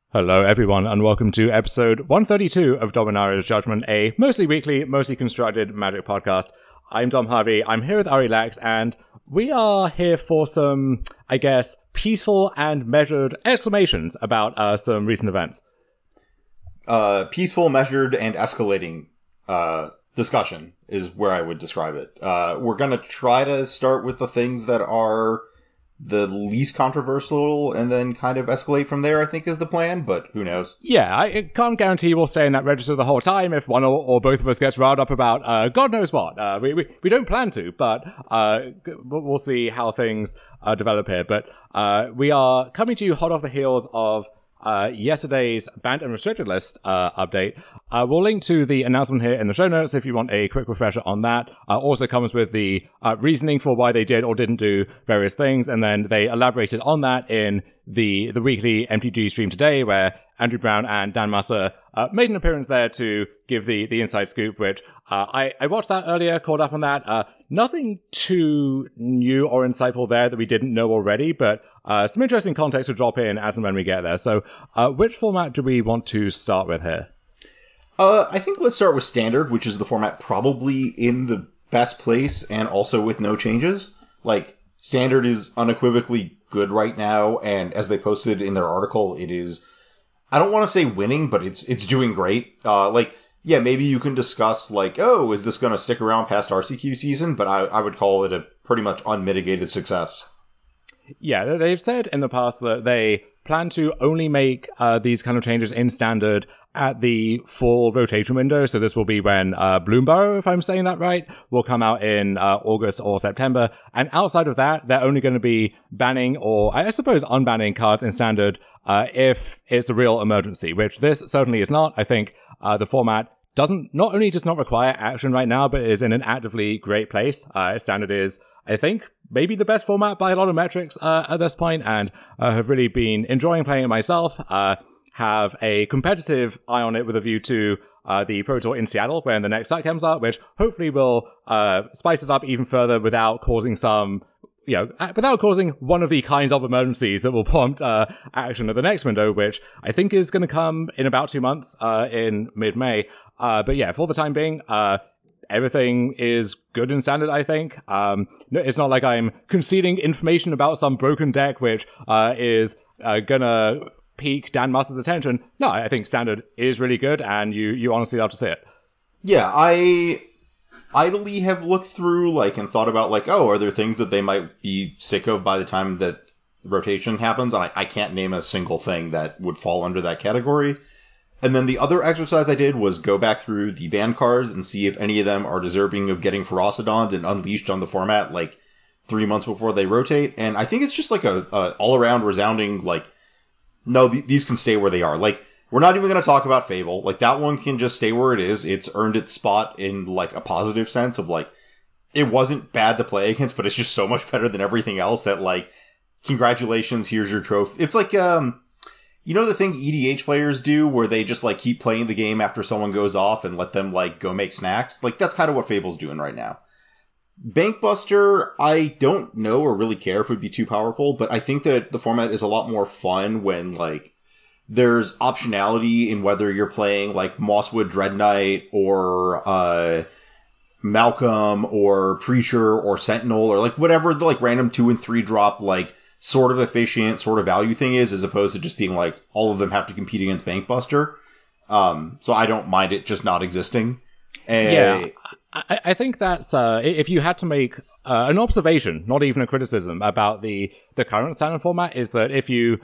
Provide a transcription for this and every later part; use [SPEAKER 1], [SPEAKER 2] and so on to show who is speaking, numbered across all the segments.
[SPEAKER 1] Hello, everyone, and welcome to episode 132 of Dominario's Judgment, a mostly weekly, mostly constructed Magic podcast. I'm Dom Harvey, I'm here with Ari Lax, and we are here for some, I guess, peaceful and measured exclamations about some recent events.
[SPEAKER 2] Peaceful, measured, and escalating discussion is where I would describe it. We're going to try to start with the things that are the least controversial and then kind of escalate from there, I think is the plan, but who knows?
[SPEAKER 1] Yeah, I can't guarantee we'll stay in that register the whole time if one or both of us gets riled up about God knows what. We don't plan to, but we'll see how things develop here. But we are coming to you hot off the heels of yesterday's banned and restricted list update. We'll link to the announcement here in the show notes if you want a quick refresher on that. Also comes with the reasoning for why they did or didn't do various things, and then they elaborated on that in the weekly MTG stream today, where Andrew Brown and Dan Musser made an appearance there to give the inside scoop, which I watched that earlier, caught up on that. Nothing too new or insightful there that we didn't know already, but some interesting context to drop in as and when we get there. So which format do we want to start with here?
[SPEAKER 2] I think let's start with Standard, which is the format probably in the best place and also with no changes. Like, Standard is unequivocally good right now, and as they posted in their article, it is, I don't want to say winning, but it's doing great. Yeah, maybe you can discuss, like, oh, is this going to stick around past RCQ season? But I would call it a pretty much unmitigated success.
[SPEAKER 1] Yeah, they've said in the past that they plan to only make these kind of changes in Standard at the full rotation window. So this will be when Bloomburrow, if I'm saying that right, will come out in August or September. And outside of that, they're only going to be banning, or I suppose unbanning, cards in Standard if it's a real emergency, which this certainly is not. I think the format not only does not require action right now, but is in an actively great place. Standard is, I think, maybe the best format by a lot of metrics at this point, and have really been enjoying playing it myself. Have a competitive eye on it with a view to the Pro Tour in Seattle, when the next set comes out, which hopefully will spice it up even further without causing without causing one of the kinds of emergencies that will prompt action at the next window, which I think is going to come in about 2 months in mid-May. But yeah, for the time being, everything is good in Standard, I think. It's not like I'm conceding information about some broken deck which is gonna pique Dan Musser's attention. No, I think Standard is really good, and you honestly love to see it.
[SPEAKER 2] Yeah, I idly have looked through, and thought about, are there things that they might be sick of by the time that the rotation happens? And I can't name a single thing that would fall under that category. And then the other exercise I did was go back through the ban cards and see if any of them are deserving of getting Ferocidon and unleashed on the format, 3 months before they rotate. And I think it's just a all-around resounding, no, these can stay where they are. We're not even going to talk about Fable. That one can just stay where it is. It's earned its spot in, a positive sense of, it wasn't bad to play against, but it's just so much better than everything else that, congratulations, here's your trophy. It's you know the thing EDH players do where they just, keep playing the game after someone goes off and let them, go make snacks? That's kind of what Fable's doing right now. Bankbuster, I don't know or really care if it would be too powerful, but I think that the format is a lot more fun when, there's optionality in whether you're playing, Mosswood Dreadknight or, Malcolm or Preacher or Sentinel or, whatever the, random 2 and 3 drop, sort of efficient, sort of value thing is, as opposed to just being, all of them have to compete against Bankbuster. So I don't mind it just not existing.
[SPEAKER 1] Yeah. I think that's, if you had to make an observation, not even a criticism, about the current Standard format, is that if you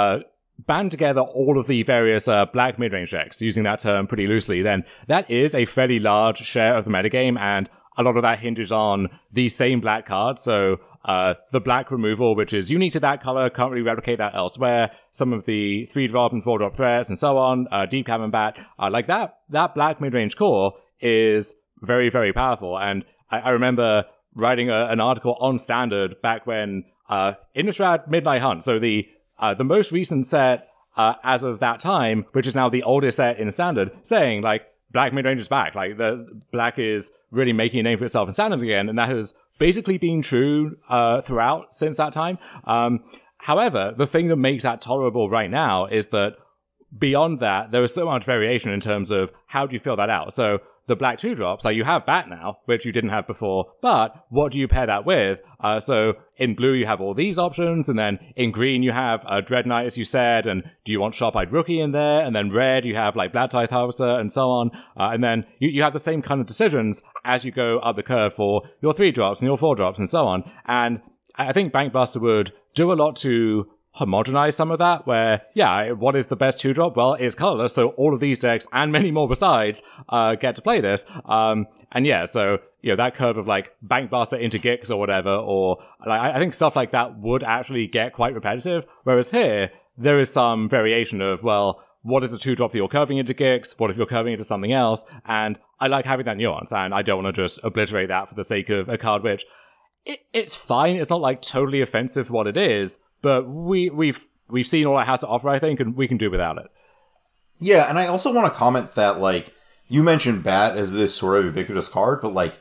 [SPEAKER 1] band together all of the various black mid-range decks, using that term pretty loosely, then that is a fairly large share of the metagame, and a lot of that hinges on the same black card. So the black removal, which is unique to that color, can't really replicate that elsewhere. Some of the 3-drop and 4-drop threats and so on, Deep Cavern Bat, that black mid-range core is very, very powerful. And I remember writing an article on Standard back when Innistrad Midnight Hunt, so the most recent set as of that time, which is now the oldest set in Standard, saying, black mid-range is back. The black is really making a name for itself in Standard again, and that has basically been true throughout since that time. However, the thing that makes that tolerable right now is that beyond that, there is so much variation in terms of how do you fill that out. So the black 2-drops, like you have Bat now, which you didn't have before, but what do you pair that with? So in blue, you have all these options, and then in green, you have Dread Knight, as you said, and do you want Sharp-Eyed Rookie in there? And then red, you have like Black Tithe Harvester, and so on. And then you have the same kind of decisions as you go up the curve for your 3-drops and your 4-drops and so on. And I think Bank Buster would do a lot to homogenize some of that, where, yeah, what is the best 2-drop? Well, it's colorless, so all of these decks, and many more besides, get to play this. And yeah, so, that curve of like Bank Buster into Gix or whatever, or like, I think stuff like that would actually get quite repetitive, whereas here, there is some variation of, well, what is a 2-drop that you're curving into Gix? What if you're curving into something else? And I like having that nuance, and I don't want to just obliterate that for the sake of a card which, it's fine, it's not like totally offensive for what it is, but we've seen all it has to offer, I think, and we can do without it.
[SPEAKER 2] Yeah, and I also want to comment that, like, you mentioned Bat as this sort of ubiquitous card, but, like,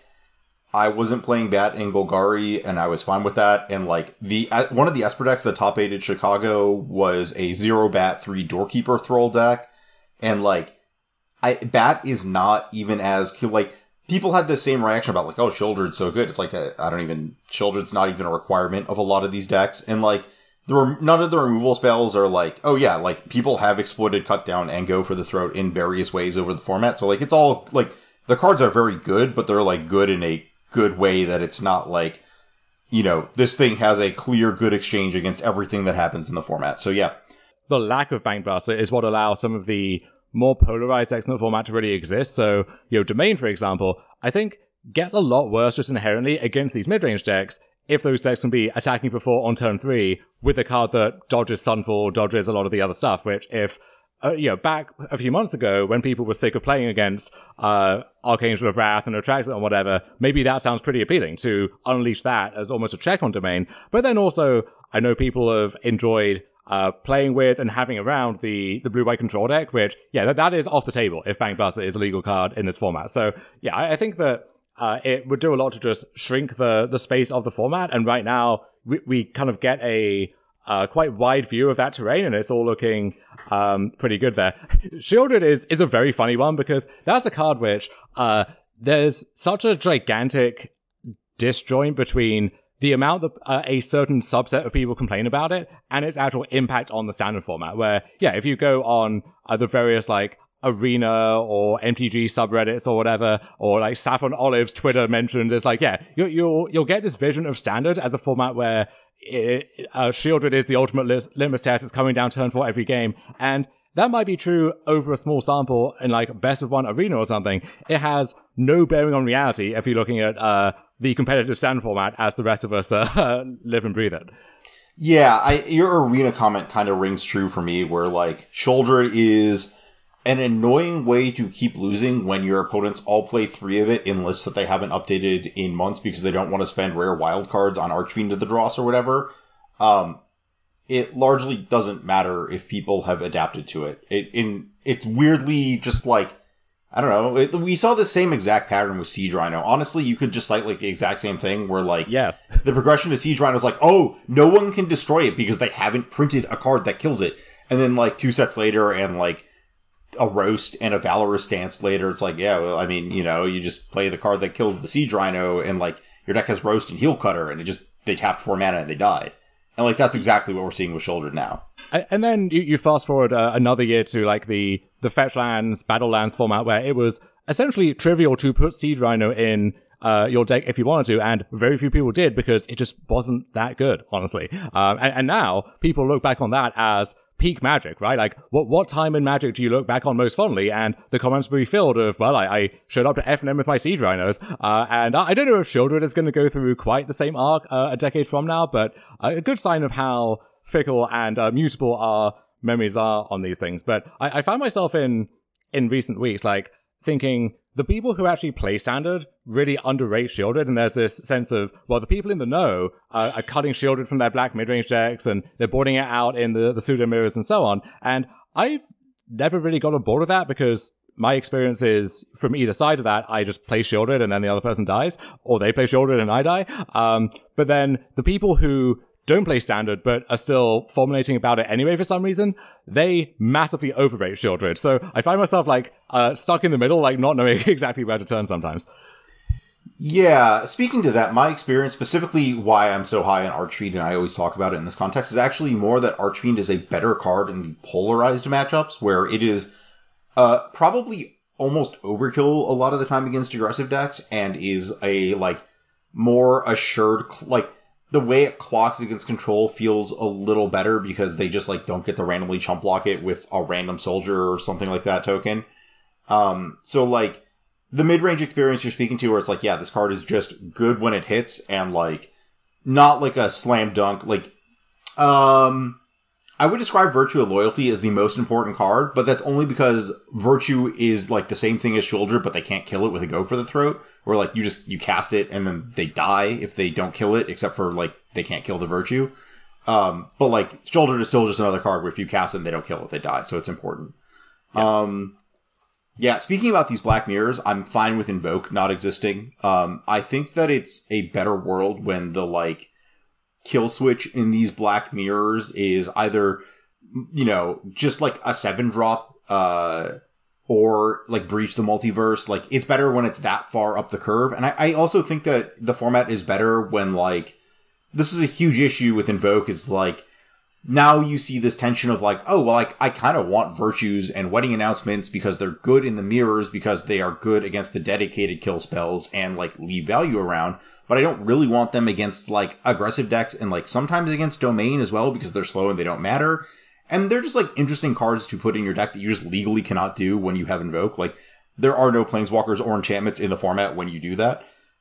[SPEAKER 2] I wasn't playing Bat in Golgari, and I was fine with that, and, like, one of the Esper decks that top 8 Chicago was a 0-Bat 3 Doorkeeper Thrall deck, and, like, Bat is not even as, like, people had the same reaction about, like, oh, Shieldred's so good. It's like, Shieldred's not even a requirement of a lot of these decks, and, like, none of the removal spells are like, oh yeah, like, people have exploited Cut Down and Go for the Throat in various ways over the format. So, like, it's all, like, the cards are very good, but they're, like, good in a good way that it's not like, this thing has a clear good exchange against everything that happens in the format. So, yeah.
[SPEAKER 1] The lack of Bank Buster is what allows some of the more polarized decks in the format to really exist. So, Domain, for example, I think gets a lot worse just inherently against these mid-range decks if those decks can be attacking for 4 on turn 3 with a card that dodges Sunfall, dodges a lot of the other stuff, which if, back a few months ago when people were sick of playing against Archangel of Wrath and Attractor and whatever, maybe that sounds pretty appealing to unleash that as almost a check on Domain. But then also, I know people have enjoyed playing with and having around the blue-white control deck, which, yeah, that is off the table if Bank Buster is a legal card in this format. So, yeah, I think that it would do a lot to just shrink the space of the format, and right now we kind of get a quite wide view of that terrain, and it's all looking pretty good there. Shieldred is a very funny one, because that's a card which there's such a gigantic disjoint between the amount that a certain subset of people complain about it and its actual impact on the standard format, where, yeah, if you go on the various, like, Arena or MTG subreddits or whatever, or like Saffron Olive's Twitter mentioned, it's like, yeah, you'll get this vision of standard as a format where Shieldred is the ultimate litmus test. It's coming down turn 4 every game, and that might be true over a small sample in like best of 1 Arena or something. It has no bearing on reality if you're looking at the competitive standard format as the rest of us live and breathe it.
[SPEAKER 2] Yeah, your Arena comment kind of rings true for me, where, like, Shieldred is an annoying way to keep losing when your opponents all play 3 of it in lists that they haven't updated in months because they don't want to spend rare wildcards on Archfiend of the Dross or whatever. It largely doesn't matter if people have adapted to it. It's weirdly just like, I don't know, we saw the same exact pattern with Siege Rhino. Honestly, you could just cite like the exact same thing where, like,
[SPEAKER 1] yes,
[SPEAKER 2] the progression to Siege Rhino is like, oh, no one can destroy it because they haven't printed a card that kills it. And then, like, 2 sets later and, like, a Roast and a Valorous Dance later, it's like, yeah, well, I mean, you just play the card that kills the Siege Rhino, and, like, your deck has Roast and Heel Cutter, and they tapped 4 mana and they died. And, like, that's exactly what we're seeing with Shieldred now.
[SPEAKER 1] And then you fast forward another year to, like, the Fetch Lands, Battle Lands format, where it was essentially trivial to put Siege Rhino in your deck if you wanted to, and very few people did because it just wasn't that good, honestly. And now people look back on that as peak Magic, right? Like, what time in Magic do you look back on most fondly? And the comments will be filled of, well, I showed up to FNM with my Siege Rhinos, and I don't know if Shieldred is going to go through quite the same arc a decade from now, but a good sign of how fickle and mutable our memories are on these things. But I found myself in recent weeks, like, thinking the people who actually play Standard really underrate Shieldred, and there's this sense of, well, the people in the know are cutting Shieldred from their black midrange decks, and they're boarding it out in the pseudo mirrors and so on. And I've never really got on board with that, because my experience is, from either side of that, I just play Shieldred and then the other person dies, or they play Shieldred and I die. But then the people who don't play Standard, but are still formulating about it anyway for some reason, they massively overrate Shieldred. So I find myself, like, stuck in the middle, like, not knowing exactly where to turn sometimes.
[SPEAKER 2] Yeah, speaking to that, my experience, specifically why I'm so high on Archfiend, and I always talk about it in this context, is actually more that Archfiend is a better card in the polarized matchups, where it is probably almost overkill a lot of the time against aggressive decks, and is a, like, more assured, like, the way it clocks against control feels a little better because they just, like, don't get to randomly chump block it with a random soldier or something like that token. So, like, the mid-range experience you're speaking to where it's like, yeah, this card is just good when it hits and, like, not like a slam dunk. Like, I would describe Virtue of Loyalty as the most important card, but that's only because Virtue is, like, the same thing as Shoulder, but they can't kill it with a Go for the Throat. Where, like, you cast it and then they die if they don't kill it, except for, like, they can't kill the Virtue. But, like, Shoulder is still just another card where if you cast it and they don't kill it, they die, so it's important. Yes. Yeah, speaking about these Black Mirrors, I'm fine with Invoke not existing. I think that it's a better world when the, like, kill switch in these Black Mirrors is either, you know, just like a 7-drop, or, like, breach the multiverse. Like, it's better when it's that far up the curve. And I also think that the format is better when, like, this is a huge issue with Invoke, is, like, now you see this tension of, like, oh, well, like, I kind of want Virtues and Wedding Announcements because they're good in the mirrors, because they are good against the dedicated kill spells and, like, leave value around. But I don't really want them against, like, aggressive decks and, like, sometimes against Domain as well because they're slow and they don't matter. And they're just, like, interesting cards to put in your deck that you just legally cannot do when you have Invoke. Like, there are no Planeswalkers or enchantments in the format when you do that.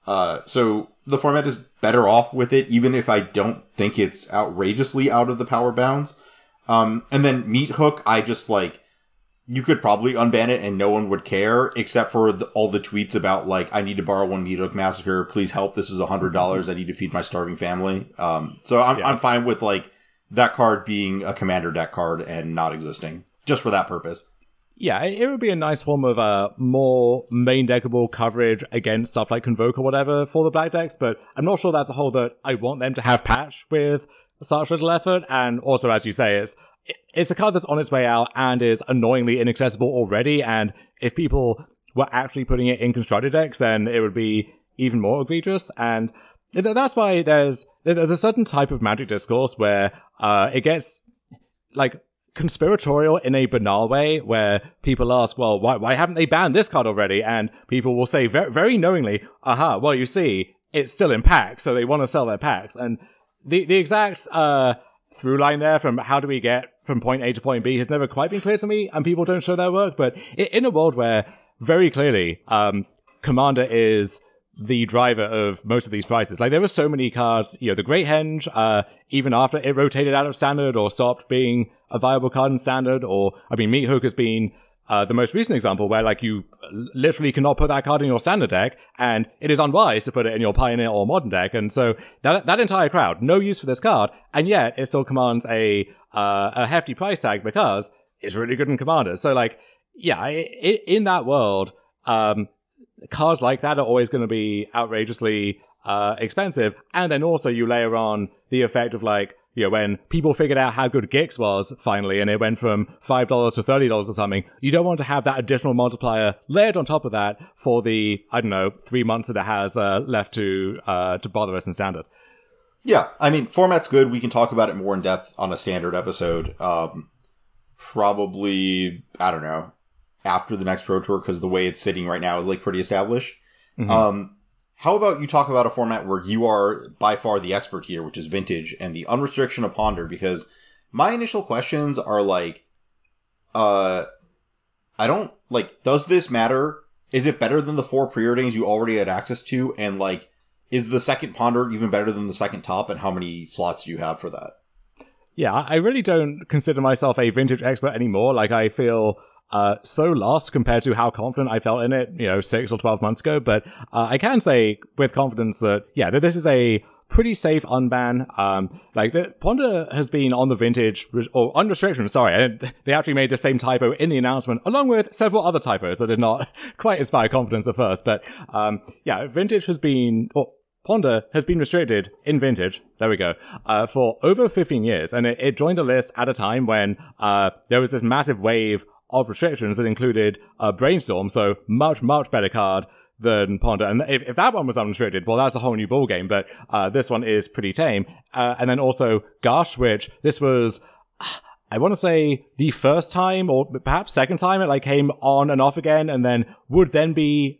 [SPEAKER 2] So the format is better off with it, even if I don't think it's outrageously out of the power bounds. And then Meat Hook, I just, like, you could probably unban it and no one would care, except for all the tweets about, like, I need to borrow one Meat Hook Massacre. Please help. This is $100. I need to feed my starving family. So I'm fine with, like, that card being a commander deck card and not existing, just for that purpose.
[SPEAKER 1] Yeah, it would be a nice form of more main deckable coverage against stuff like Convoke or whatever for the black decks, but I'm not sure that's a hole that I want them to have patch with such little effort. And also, as you say, it's a card that's on its way out and is annoyingly inaccessible already, and if people were actually putting it in constructed decks, then it would be even more egregious. And that's why there's a certain type of Magic discourse where it gets, like, conspiratorial in a banal way, where people ask, well, why haven't they banned this card already? And people will say very, very knowingly, aha, well, you see, it's still in packs, so they want to sell their packs. And the exact through line there from how do we get from point A to point B has never quite been clear to me, and people don't show their work. But in a world where very clearly Commander is the driver of most of these prices. Like, there were so many cards, you know, the Great Henge, even after it rotated out of Standard or stopped being a viable card in Standard, or, I mean, Meat Hook has been the most recent example where, like, you literally cannot put that card in your Standard deck, and it is unwise to put it in your Pioneer or Modern deck, and so that entire crowd, no use for this card, and yet it still commands a hefty price tag because it's really good in Commander. So, like, yeah, in that world, cards like that are always going to be outrageously expensive. And then also you layer on the effect of, like, you know, when people figured out how good Gix was finally, and it went from $5 to $30 or something, you don't want to have that additional multiplier layered on top of that for the, I don't know, 3 months that it has left to bother us in Standard.
[SPEAKER 2] Yeah, I mean, format's good. We can talk about it more in depth on a Standard episode. Probably, I don't know, after the next Pro Tour, because the way it's sitting right now is, like, pretty established. Mm-hmm. How about you talk about a format where you are by far the expert here, which is Vintage, and the unrestriction of Ponder, because my initial questions are, like, I don't, like, does this matter? Is it better than the 4 preordains you already had access to? And, like, is the second Ponder even better than the second top, and how many slots do you have for that?
[SPEAKER 1] Yeah, I really don't consider myself a Vintage expert anymore. Like, I feel so lost compared to how confident I felt in it, you know, 6 or 12 months ago. But I can say with confidence that, yeah, that this is a pretty safe unban. Like, the Ponder has been on the Vintage, or unrestriction, sorry. They actually made the same typo in the announcement, along with several other typos that did not quite inspire confidence at first. But, yeah, Vintage has been, or Ponder has been restricted in Vintage, there we go, for over 15 years. And it joined the list at a time when there was this massive wave of restrictions that included Brainstorm, so much, much better card than Ponder. And if that one was unrestricted, well, that's a whole new ballgame, but this one is pretty tame. And then also Gush, which this was, I want to say, the first time, or perhaps second time it came on and off again, and then would then be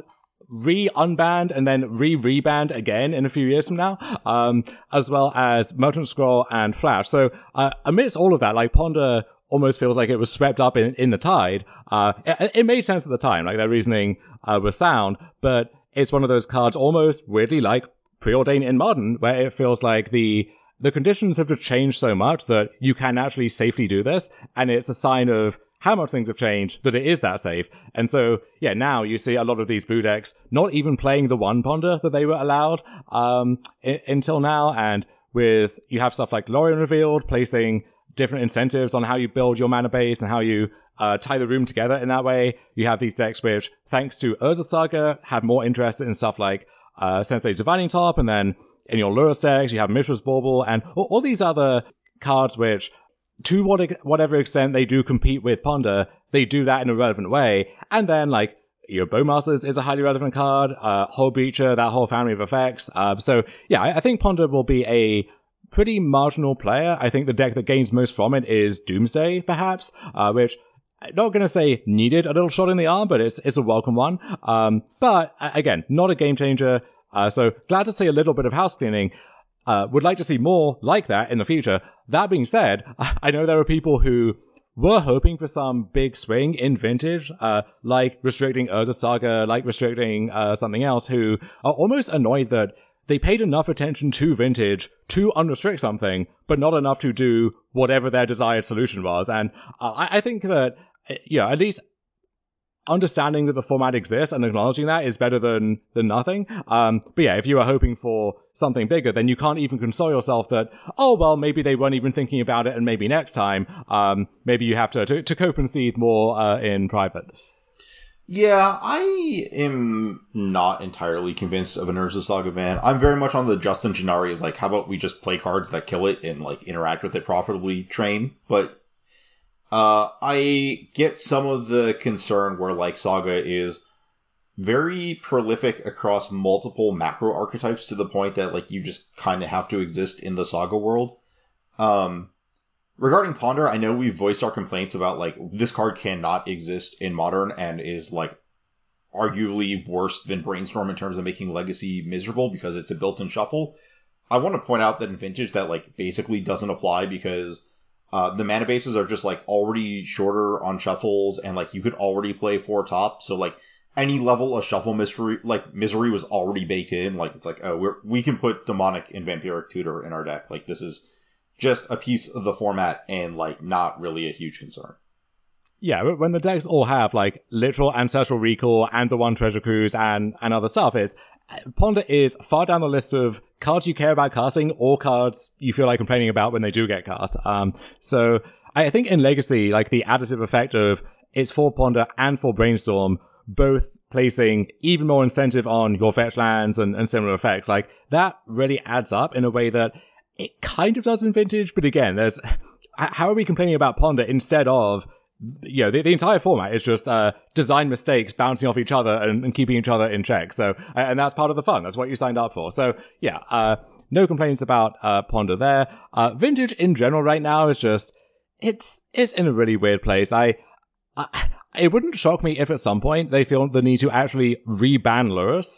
[SPEAKER 1] unbanned and then rebanned again in a few years from now, as well as Merchant Scroll and Flash. So amidst all of that, Ponder almost feels like it was swept up in the tide. It made sense at the time, their reasoning was sound, but it's one of those cards almost weirdly like Preordain in Modern, where it feels like the conditions have just changed so much that you can actually safely do this, and it's a sign of how much things have changed that it is that safe. And so, yeah, now you see a lot of these blue decks not even playing the one Ponder that they were allowed until now, and you have stuff like Lorien Revealed, placing different incentives on how you build your mana base and how you tie the room together in that way. You have these decks which, thanks to Urza Saga, have more interest in stuff like Sensei's Divining Top, and then in your Lurrus decks, you have Mishra's Bauble, and all these other cards which, to whatever extent they do compete with Ponder, they do that in a relevant way. And then, your Bowmasters is a highly relevant card, Hullbreacher, that whole family of effects. So, yeah, I think Ponder will be a pretty marginal player. I think the deck that gains most from it is Doomsday, perhaps, which I'm not going to say needed a little shot in the arm, but it's a welcome one. But, again, not a game changer. So glad to see a little bit of house cleaning. Would like to see more like that in the future. That being said, I know there are people who were hoping for some big swing in Vintage, like restricting Urza Saga, like restricting something else, who are almost annoyed that they paid enough attention to Vintage to unrestrict something, but not enough to do whatever their desired solution was. And I think that, at least understanding that the format exists and acknowledging that is better than nothing. But yeah, if you are hoping for something bigger, then you can't even console yourself that, oh, well, maybe they weren't even thinking about it and maybe next time, maybe you have to cope and seed more in private.
[SPEAKER 2] Yeah, I am not entirely convinced of an Urza Saga ban. I'm very much on the Justin Gennari, how about we just play cards that kill it and, interact with it profitably train. But I get some of the concern where, Saga is very prolific across multiple macro archetypes to the point that, you just kind of have to exist in the Saga world. Regarding Ponder, I know we've voiced our complaints about, this card cannot exist in Modern and is, arguably worse than Brainstorm in terms of making Legacy miserable because it's a built-in shuffle. I want to point out that in Vintage that, basically doesn't apply because the mana bases are just, already shorter on shuffles, and, you could already play 4 top, so, any level of shuffle misery was already baked in. It's we can put Demonic and Vampiric Tutor in our deck. This is just a piece of the format and, not really a huge concern.
[SPEAKER 1] Yeah, when the decks all have, literal Ancestral Recall and the One Treasure Cruise and other stuff, Ponder is far down the list of cards you care about casting or cards you feel like complaining about when they do get cast. So I think in Legacy, the additive effect of it's for Ponder and for Brainstorm, both placing even more incentive on your fetch lands and similar effects, that really adds up in a way that it kind of does in Vintage. But again, how are we complaining about Ponder instead of, the entire format is just design mistakes bouncing off each other and keeping each other in check. So, and that's part of the fun. That's what you signed up for. So, yeah, no complaints about Ponder there. Vintage in general right now is just, it's in a really weird place. It wouldn't shock me if at some point they feel the need to actually re-ban Lurrus,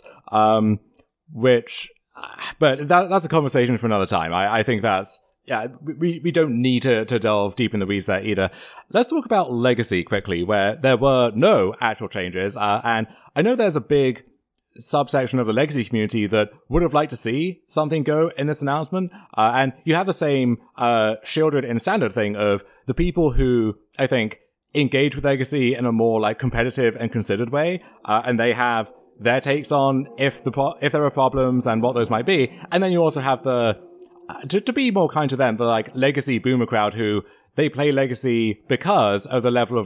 [SPEAKER 1] but that's a conversation for another time. I think that's, yeah, we don't need to delve deep in the weeds there either. Let's talk about Legacy quickly, where there were no actual changes. And I know there's a big subsection of the Legacy community that would have liked to see something go in this announcement. And you have the same shielded in Standard thing of the people who, I think, engage with Legacy in a more competitive and considered way. And they have their takes on if there are problems and what those might be. And then you also have to be more kind to them, the Legacy boomer crowd who they play Legacy because of the level of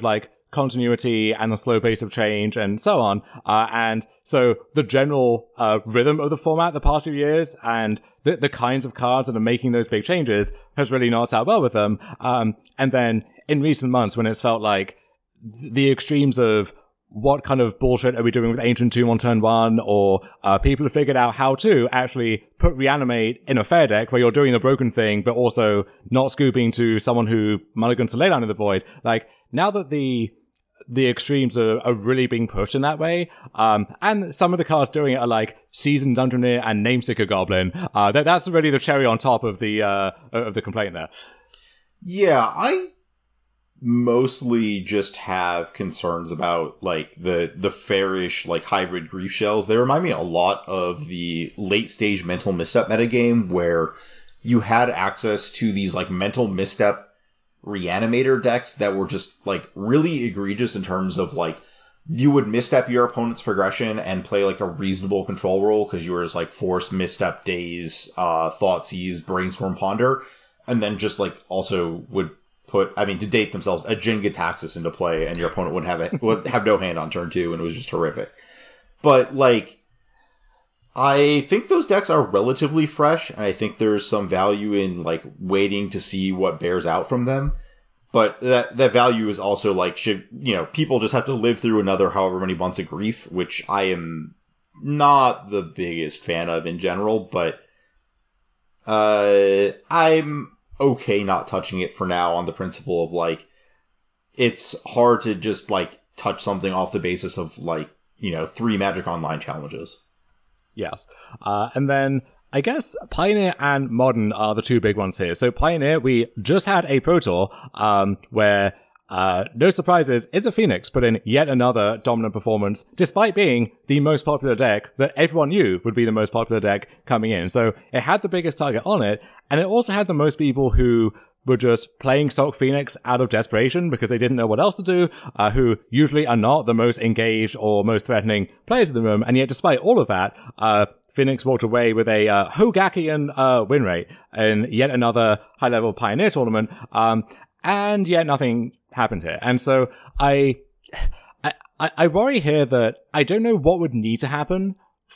[SPEAKER 1] continuity and the slow pace of change and so on. And so the general rhythm of the format the past few years and the kinds of cards that are making those big changes has really not sat well with them. And then in recent months, when it's felt like the extremes of what kind of bullshit are we doing with Ancient Tomb on turn 1, or people have figured out how to actually put Reanimate in a fair deck where you're doing the broken thing, but also not scooping to someone who mulligans to Leyline of the Void. Like, now that the extremes are really being pushed in that way, and some of the cards doing it are like Seasoned Dungeoneer and Nameseeker Goblin. That's really the cherry on top of the complaint there.
[SPEAKER 2] Yeah, I mostly just have concerns about like the fairish like hybrid grief shells. They remind me a lot of the late stage Mental Misstep metagame, where you had access to these like Mental Misstep reanimator decks that were just like really egregious in terms of like you would misstep your opponent's progression and play like a reasonable control role because you were just like force, misstep, daze, Thoughtseize, brainstorm, ponder, and then just like also would put, I mean, to date themselves, a Jenga Taxis into play, and your opponent would have no hand on turn 2, and it was just horrific. But, like, I think those decks are relatively fresh, and I think there's some value in, like, waiting to see what bears out from them. But that value is also, like, people just have to live through another however many months of grief, which I am not the biggest fan of in general, but I'm okay not touching it for now on the principle of, like, it's hard to just, like, touch something off the basis of, like, 3 Magic Online challenges.
[SPEAKER 1] Yes. And then I guess Pioneer and Modern are the two big ones here. So Pioneer, we just had a Pro Tour where, no surprises, It's a Phoenix put in yet another dominant performance, despite being the most popular deck that everyone knew would be the most popular deck coming in. So it had the biggest target on it, and it also had the most people who were just playing stock Phoenix out of desperation because they didn't know what else to do, who usually are not the most engaged or most threatening players in the room. And yet, despite all of that, Phoenix walked away with a Hogakian win rate in yet another high-level Pioneer tournament, and yet nothing happened here. And so I worry here that I don't know what would need to happen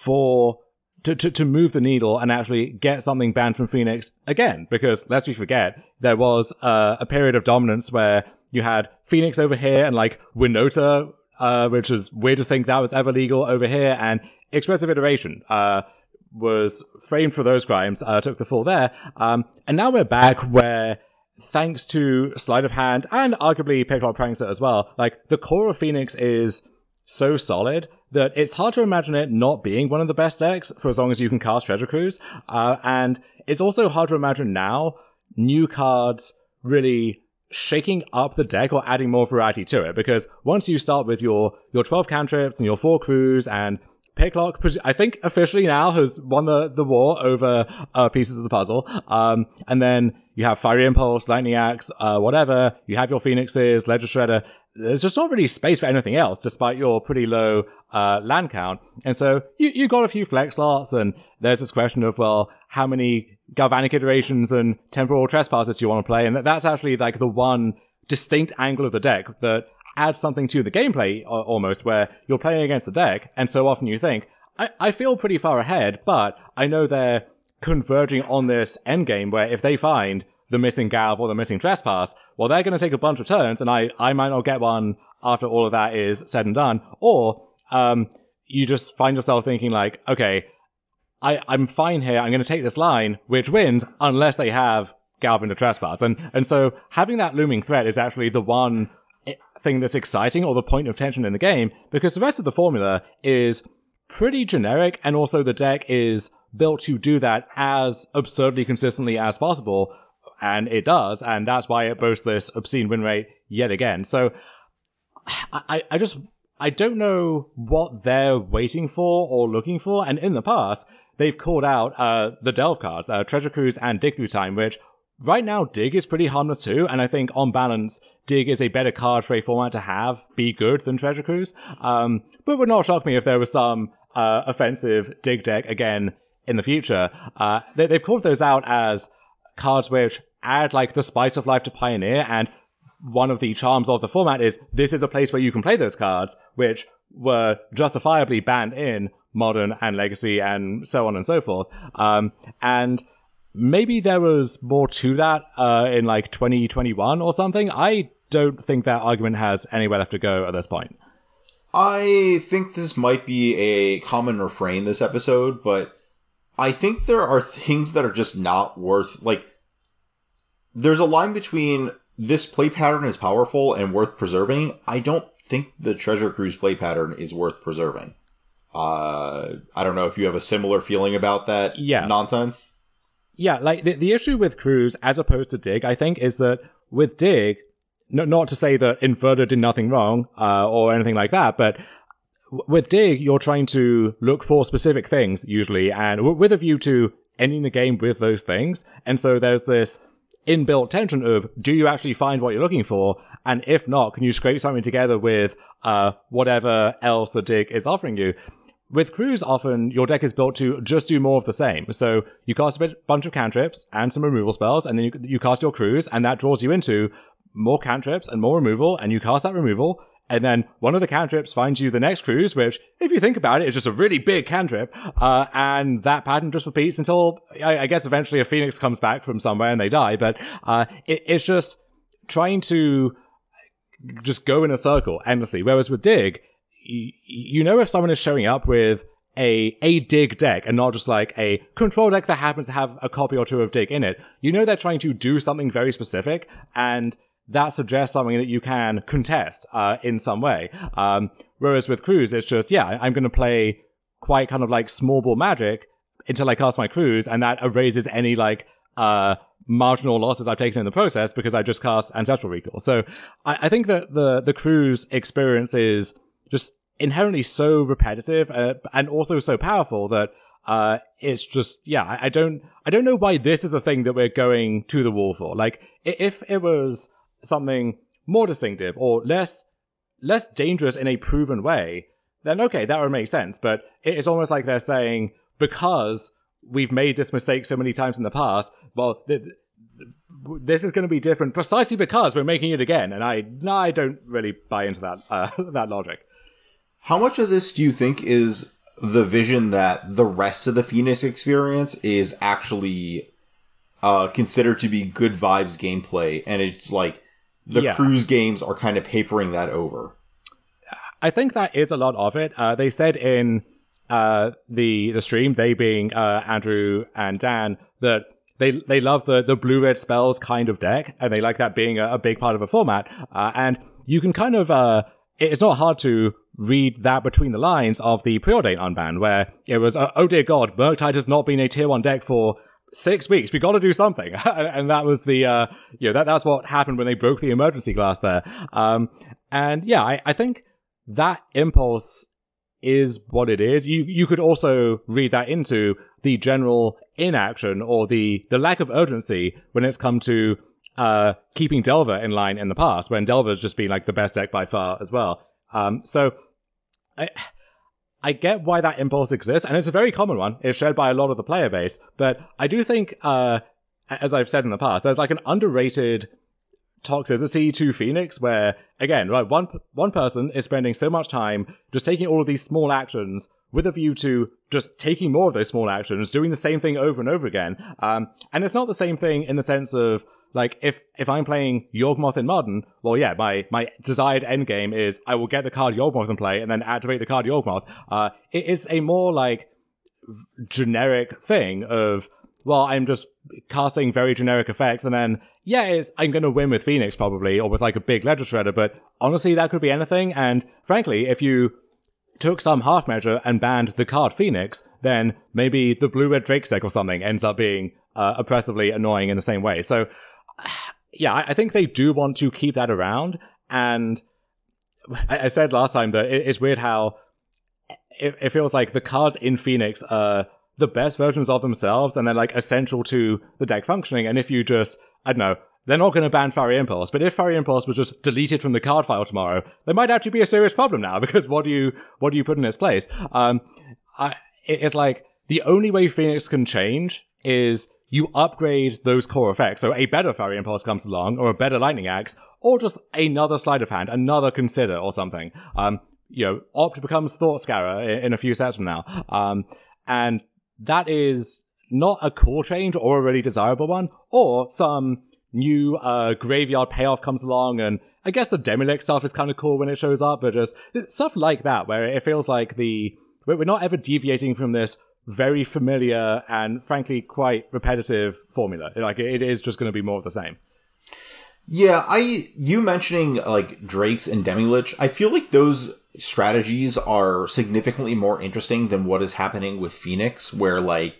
[SPEAKER 1] to move the needle and actually get something banned from Phoenix again, because lest we forget, there was a period of dominance where you had Phoenix over here and like Winota, which is weird to think that was ever legal over here, and Expressive Iteration was framed for those crimes, took the fall there, and now we're back where, thanks to Sleight of Hand and arguably Picklock Prankster as well, like the core of Phoenix is so solid that it's hard to imagine it not being one of the best decks for as long as you can cast Treasure Cruise. And it's also hard to imagine now new cards really shaking up the deck or adding more variety to it. Because once you start with your 12 cantrips and your 4 crews, and Picklock, I think officially now has won the war over pieces of the puzzle. And then you have Fiery Impulse, Lightning Axe, whatever. You have your Phoenixes, Ledger Shredder. There's just not really space for anything else, despite your pretty low land count. And so you got a few flex slots, and there's this question of, well, how many Galvanic Iterations and Temporal Trespassers do you want to play? And that's actually like the one distinct angle of the deck that adds something to the gameplay almost, where you're playing against the deck, and so often you think, I feel pretty far ahead, but I know they're converging on this endgame where if they find the missing Galv or the missing Trespass, well, they're going to take a bunch of turns, and I might not get one after all of that is said and done. Or you just find yourself thinking like, okay, I'm fine here, I'm going to take this line, which wins, unless they have Galv into Trespass. And so having that looming threat is actually the one thing that's exciting, or the point of tension in the game, because the rest of the formula is pretty generic, and also the deck is built to do that as absurdly consistently as possible, and it does, and that's why it boasts this obscene win rate yet again. So I don't know what they're waiting for or looking for, and in the past they've called out the Delve cards, Treasure Cruise and Dig Through Time, which right now Dig is pretty harmless too, and I think on balance Dig is a better card for a format to have be good than Treasure Cruise. But it would not shock me if there was some offensive Dig deck again in the future. They've called those out as cards which add like the spice of life to Pioneer, and one of the charms of the format is this is a place where you can play those cards, which were justifiably banned in Modern and Legacy and so on and so forth. And maybe there was more to that in like 2021 or something. I don't think that argument has anywhere left to go at this point.
[SPEAKER 2] I think this might be a common refrain this episode, but I think there are things that are just not worth, like, there's a line between this play pattern is powerful and worth preserving. I don't think the Treasure Cruise play pattern is worth preserving. I don't know if you have a similar feeling about that nonsense.
[SPEAKER 1] Yeah, like the issue with Cruise as opposed to Dig, I think, is that with Dig, not to say that Inverter did nothing wrong or anything like that, but with Dig, you're trying to look for specific things, usually, and with a view to ending the game with those things. And so there's this inbuilt tension of, do you actually find what you're looking for? And if not, can you scrape something together with whatever else the Dig is offering you? With Cruise, often, your deck is built to just do more of the same. So you cast a bunch of cantrips and some removal spells, and then you cast your Cruise, and that draws you into more cantrips and more removal, and you cast that removal, and then one of the cantrips finds you the next Cruise, which, if you think about it, is just a really big cantrip, and that pattern just repeats until, I guess, eventually a Phoenix comes back from somewhere and they die, but it's just trying to just go in a circle endlessly, whereas with Dig, you know if someone is showing up with a Dig deck and not just like a control deck that happens to have a copy or two of Dig in it, you know they're trying to do something very specific, and that suggests something that you can contest in some way. Whereas with Cruise, it's just, I'm going to play quite kind of like small ball Magic until I cast my Cruise, and that erases any like marginal losses I've taken in the process because I just cast Ancestral Recall. So I think that the Cruise experience is just inherently so repetitive and also so powerful that it's just, I don't know why this is the thing that we're going to the wall for. Like, if it was something more distinctive or less dangerous in a proven way, then okay, that would make sense. But it's almost like they're saying, because we've made this mistake so many times in the past, well, this is going to be different precisely because we're making it again. And I don't really buy into that that logic.
[SPEAKER 2] How much of this do you think is the vision that the rest of the Phoenix experience is actually considered to be good vibes gameplay, and it's like the Cruise games are kind of papering that over?
[SPEAKER 1] I think that is a lot of it. They said in the stream, they being Andrew and Dan, that they love the blue-red spells kind of deck, and they like that being a big part of a format. And you can kind of... it's not hard to read that between the lines of the preordain unban, where it was, oh dear God, Murktide has not been a tier 1 deck for 6 weeks. We got to do something. And that was the, that's what happened when they broke the emergency glass there. I think that impulse is what it is. You could also read that into the general inaction or the lack of urgency when it's come to keeping Delver in line in the past, when Delver's just been like the best deck by far as well. So I get why that impulse exists, and it's a very common one. It's shared by a lot of the player base, but I do think, as I've said in the past, there's like an underrated toxicity to Phoenix where, again, right, one person is spending so much time just taking all of these small actions with a view to just taking more of those small actions, doing the same thing over and over again. And it's not the same thing in the sense of, like, if I'm playing Yawgmoth in Modern, well, my desired endgame is I will get the card Yawgmoth in play and then activate the card Yawgmoth. It is a more, like, generic thing of, well, I'm just casting very generic effects, and then, I'm going to win with Phoenix probably, or with, like, a big Ledger Shredder, but honestly, that could be anything, and frankly, if you took some half measure and banned the card Phoenix, then maybe the blue-red Drake's deck or something ends up being oppressively annoying in the same way. So, I think they do want to keep that around, and I said last time that it's weird how it feels like the cards in Phoenix are the best versions of themselves, and they're like essential to the deck functioning, and if you just, I don't know, they're not going to ban Fiery Impulse, but if Fiery Impulse was just deleted from the card file tomorrow, there might actually be a serious problem now, because what do you put in its place? It's like, the only way Phoenix can change is you upgrade those core effects. So a better Fiery Impulse comes along, or a better Lightning Axe, or just another sleight of hand, another consider or something. Opt becomes Thought Scour in a few sets from now. And that is not a cool change or a really desirable one, or some new graveyard payoff comes along, and I guess the Demilic stuff is kind of cool when it shows up, but just stuff like that, where it feels like we're not ever deviating from this very familiar and frankly quite repetitive formula. Like, it is just going to be more of the same.
[SPEAKER 2] Yeah, you mentioning like Drakes and Demilich, I feel like those strategies are significantly more interesting than what is happening with Phoenix, where like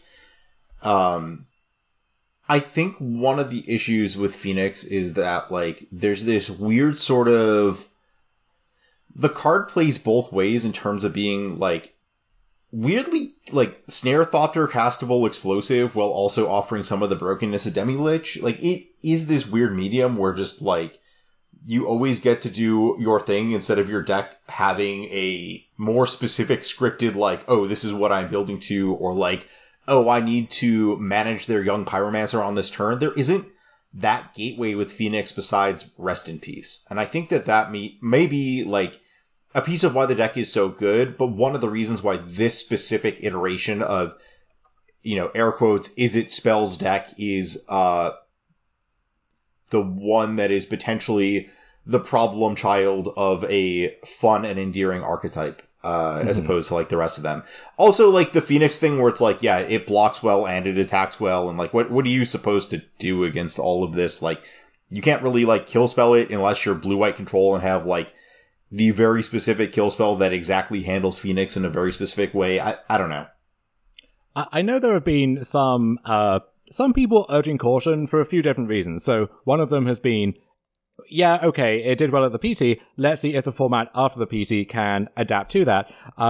[SPEAKER 2] I think one of the issues with Phoenix is that like there's this weird sort of, the card plays both ways in terms of being like weirdly like Snare Thopter castable explosive while also offering some of the brokenness of Demilich. Like, it is this weird medium where just like you always get to do your thing instead of your deck having a more specific scripted like, oh, this is what I'm building to, or like, oh, I need to manage their young Pyromancer on this turn. There isn't that gateway with Phoenix besides Rest in Peace. And I think that may be like a piece of why the deck is so good, but one of the reasons why this specific iteration of, air quotes, is it spells deck is the one that is potentially the problem child of a fun and endearing archetype. As opposed to like the rest of them. Also, like the Phoenix thing where it's like, yeah, it blocks well and it attacks well. And like, what are you supposed to do against all of this? Like, you can't really like kill spell it unless you're blue-white control and have like the very specific kill spell that exactly handles Phoenix in a very specific way. I don't know.
[SPEAKER 1] I know there have been some people urging caution for a few different reasons. So one of them has been, yeah, okay, it did well at the PT. Let's see if the format after the PT can adapt to that.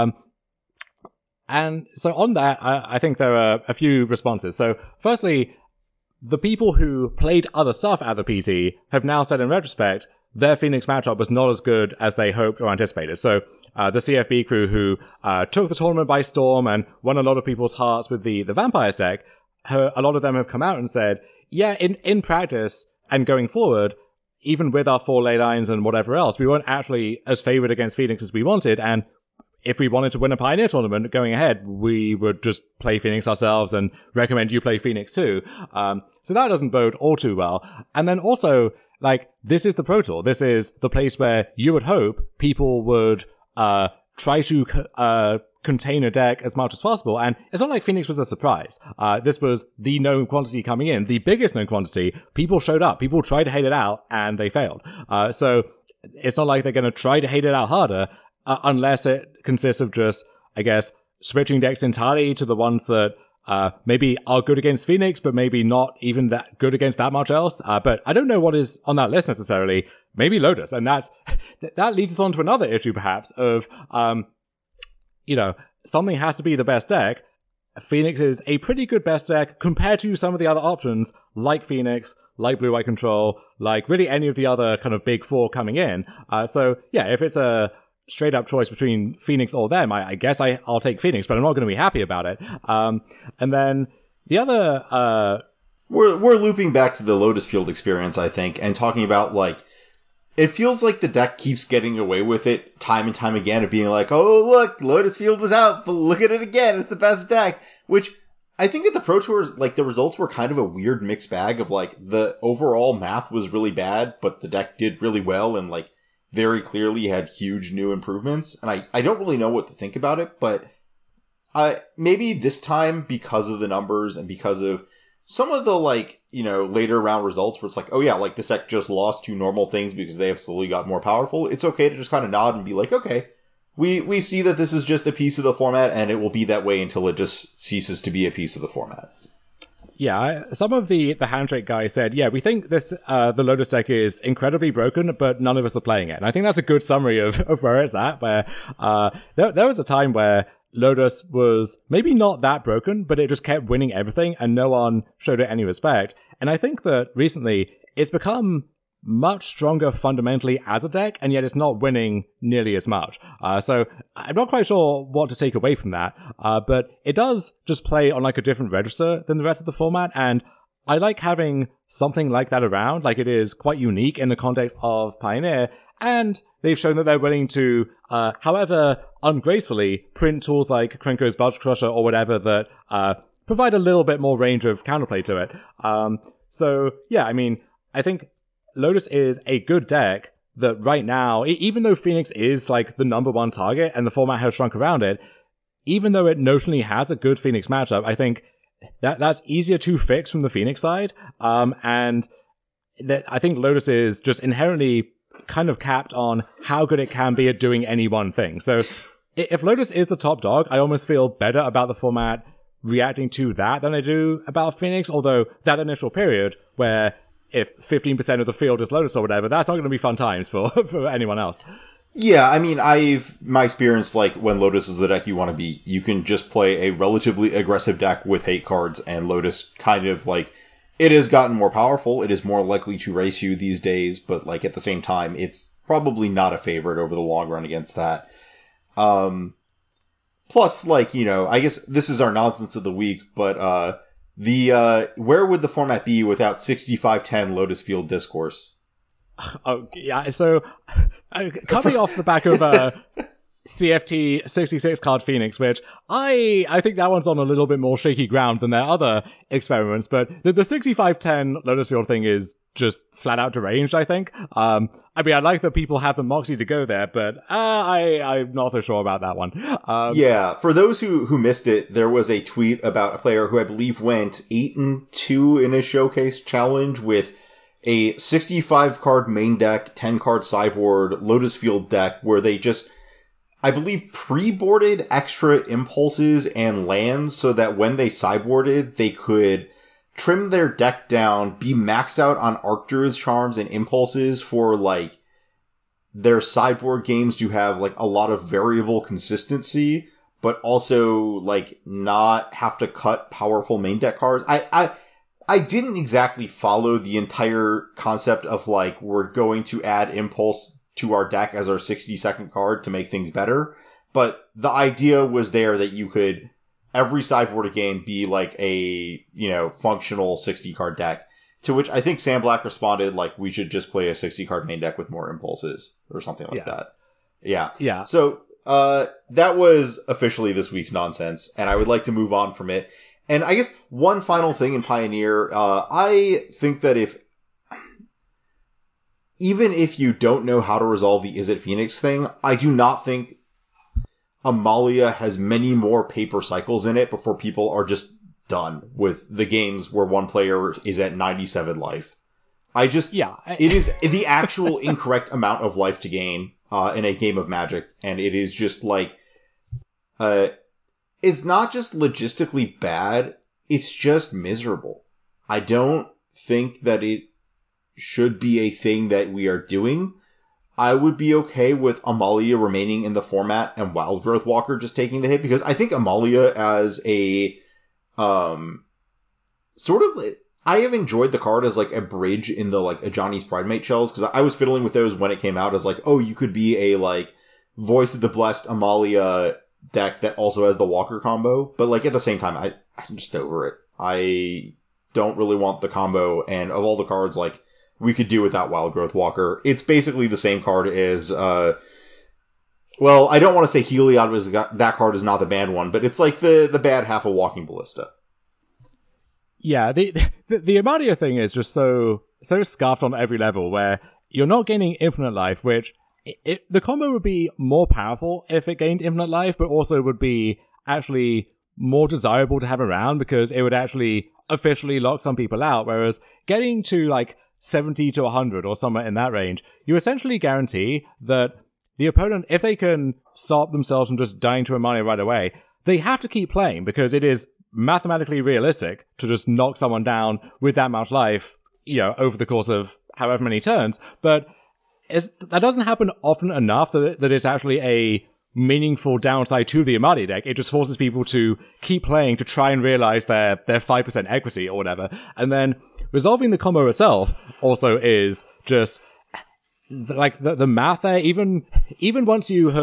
[SPEAKER 1] And so on that, I think there are a few responses. So firstly, the people who played other stuff at the PT have now said in retrospect, their Phoenix matchup was not as good as they hoped or anticipated. So the CFB crew who took the tournament by storm and won a lot of people's hearts with the Vampires deck, a lot of them have come out and said, yeah, in practice and going forward, even with our 4 ley lines and whatever else, we weren't actually as favored against Phoenix as we wanted. And if we wanted to win a Pioneer tournament going ahead, we would just play Phoenix ourselves and recommend you play Phoenix too. So that doesn't bode all too well. And then also, like, this is the Pro Tour. This is the place where you would hope people would try to contain a deck as much as possible. And it's not like Phoenix was a surprise. This was the known quantity coming in, the biggest known quantity. People showed up. People tried to hate it out, and they failed. So it's not like they're going to try to hate it out harder, unless it consists of just, I guess, switching decks entirely to the ones that maybe are good against Phoenix, but maybe not even that good against that much else. But I don't know what is on that list necessarily. Maybe Lotus. And that leads us on to another issue, perhaps, of something has to be the best deck. Phoenix is a pretty good best deck compared to some of the other options, like Phoenix, like Blue-White Control, like really any of the other kind of big 4 coming in. So, yeah, if it's a straight-up choice between Phoenix or them, I guess I'll take Phoenix, but I'm not going to be happy about it. And then the other...
[SPEAKER 2] We're looping back to the Lotus Field experience, I think, and talking about, like, it feels like the deck keeps getting away with it time and time again of being like, oh, look, Lotus Field was out, but look at it again, it's the best deck. Which, I think at the Pro Tour, like, the results were kind of a weird mixed bag of, like, the overall math was really bad, but the deck did really well and, like, very clearly had huge new improvements. And I don't really know what to think about it, but maybe this time, because of the numbers and because of some of the, like, later round results where it's like, oh yeah, like this deck just lost to normal things because they have slowly got more powerful. It's okay to just kind of nod and be like, okay, we see that this is just a piece of the format and it will be that way until it just ceases to be a piece of the format.
[SPEAKER 1] Yeah, some of the Handshake guys said, yeah, we think this the Lotus deck is incredibly broken, but none of us are playing it. And I think that's a good summary of where it's at, where there was a time where Lotus was maybe not that broken, but it just kept winning everything and no one showed it any respect. And I think that recently it's become much stronger fundamentally as a deck, and yet it's not winning nearly as much. So I'm not quite sure what to take away from that, but it does just play on like a different register than the rest of the format, and I like having something like that around. Like, it is quite unique in the context of Pioneer, and they've shown that they're willing to, however ungracefully, print tools like Krenko's Bulge Crusher or whatever that provide a little bit more range of counterplay to it. So, yeah, I mean, I think Lotus is a good deck that right now, even though Phoenix is like the number one target and the format has shrunk around it, even though it notionally has a good Phoenix matchup, I think that's easier to fix from the Phoenix side. And that I think Lotus is just inherently kind of capped on how good it can be at doing any one thing. So if Lotus is the top dog, I almost feel better about the format reacting to that than I do about Phoenix, although that initial period where if 15% of the field is Lotus or whatever, that's not going to be fun times for anyone else.
[SPEAKER 2] Yeah, I mean, my experience, like, when Lotus is the deck you want to be, you can just play a relatively aggressive deck with hate cards, and Lotus kind of, like, it has gotten more powerful, it is more likely to race you these days, but, like, at the same time, it's probably not a favorite over the long run against that. Plus, like, you know, I guess this is our nonsense of the week, but, where would the format be without 6510 Lotus Field Discourse?
[SPEAKER 1] Oh, yeah, so coming off the back of CFT 66 card Phoenix, which I think that one's on a little bit more shaky ground than their other experiments, but the 6510 Lotus Field thing is just flat out deranged, I think. I mean, I like that people have the moxie to go there, but I'm not so sure about that one.
[SPEAKER 2] Yeah, for those who missed it, there was a tweet about a player who I believe went 8-2 in a showcase challenge with a 65 card main deck, 10 card sideboard, Lotus Field deck where they just, I believe, pre-boarded extra impulses and lands so that when they sideboarded, they could trim their deck down, be maxed out on Arcturus charms and impulses for, like, their sideboard games to have, like, a lot of variable consistency, but also, like, not have to cut powerful main deck cards. I didn't exactly follow the entire concept of, like, we're going to add impulse to our deck as our 60-second card to make things better. But the idea was there that you could, every sideboard game, be like a, you know, functional 60-card deck. To which I think Sam Black responded, like, we should just play a 60-card main deck with more impulses or something like that. Yeah.
[SPEAKER 1] Yeah.
[SPEAKER 2] So, that was officially this week's nonsense, and I would like to move on from it. And I guess one final thing in Pioneer, I think that even if you don't know how to resolve the Is It Phoenix thing, I do not think Amalia has many more paper cycles in it before people are just done with the games where one player is at 97 life. It is the actual incorrect amount of life to gain, in a game of Magic, and it is just like, it's not just logistically bad, it's just miserable. I don't think that it should be a thing that we are doing. I would be okay with Amalia remaining in the format and Wildgrowth Walker just taking the hit, because I think Amalia as a, sort of, I have enjoyed the card as, like, a bridge in the, like, Ajani's Pridemate shells, because I was fiddling with those when it came out as, like, oh, you could be a, like, Voice of the Blessed Amalia deck that also has the Walker combo, but, like, at the same time, I'm just over it. I don't really want the combo, and of all the cards, like, we could do without Wildgrowth Walker. It's basically the same card as, well, I don't want to say Heliod, because that card is not the banned one, but it's like the bad half of Walking Ballista.
[SPEAKER 1] Yeah, the Amalia thing is just so scuffed on every level, where you're not gaining infinite life, which the combo would be more powerful if it gained infinite life, but also would be actually more desirable to have around because it would actually officially lock some people out. Whereas getting to like 70 to 100 or somewhere in that range, you essentially guarantee that the opponent, if they can stop themselves from just dying to Amalia right away, they have to keep playing because it is mathematically realistic to just knock someone down with that much life, you know, over the course of however many turns. But that doesn't happen often enough that it's actually a meaningful downside to the Amalia deck. It just forces people to keep playing to try and realize their 5% equity or whatever. And then resolving the combo itself also is just like the math there. Even once you have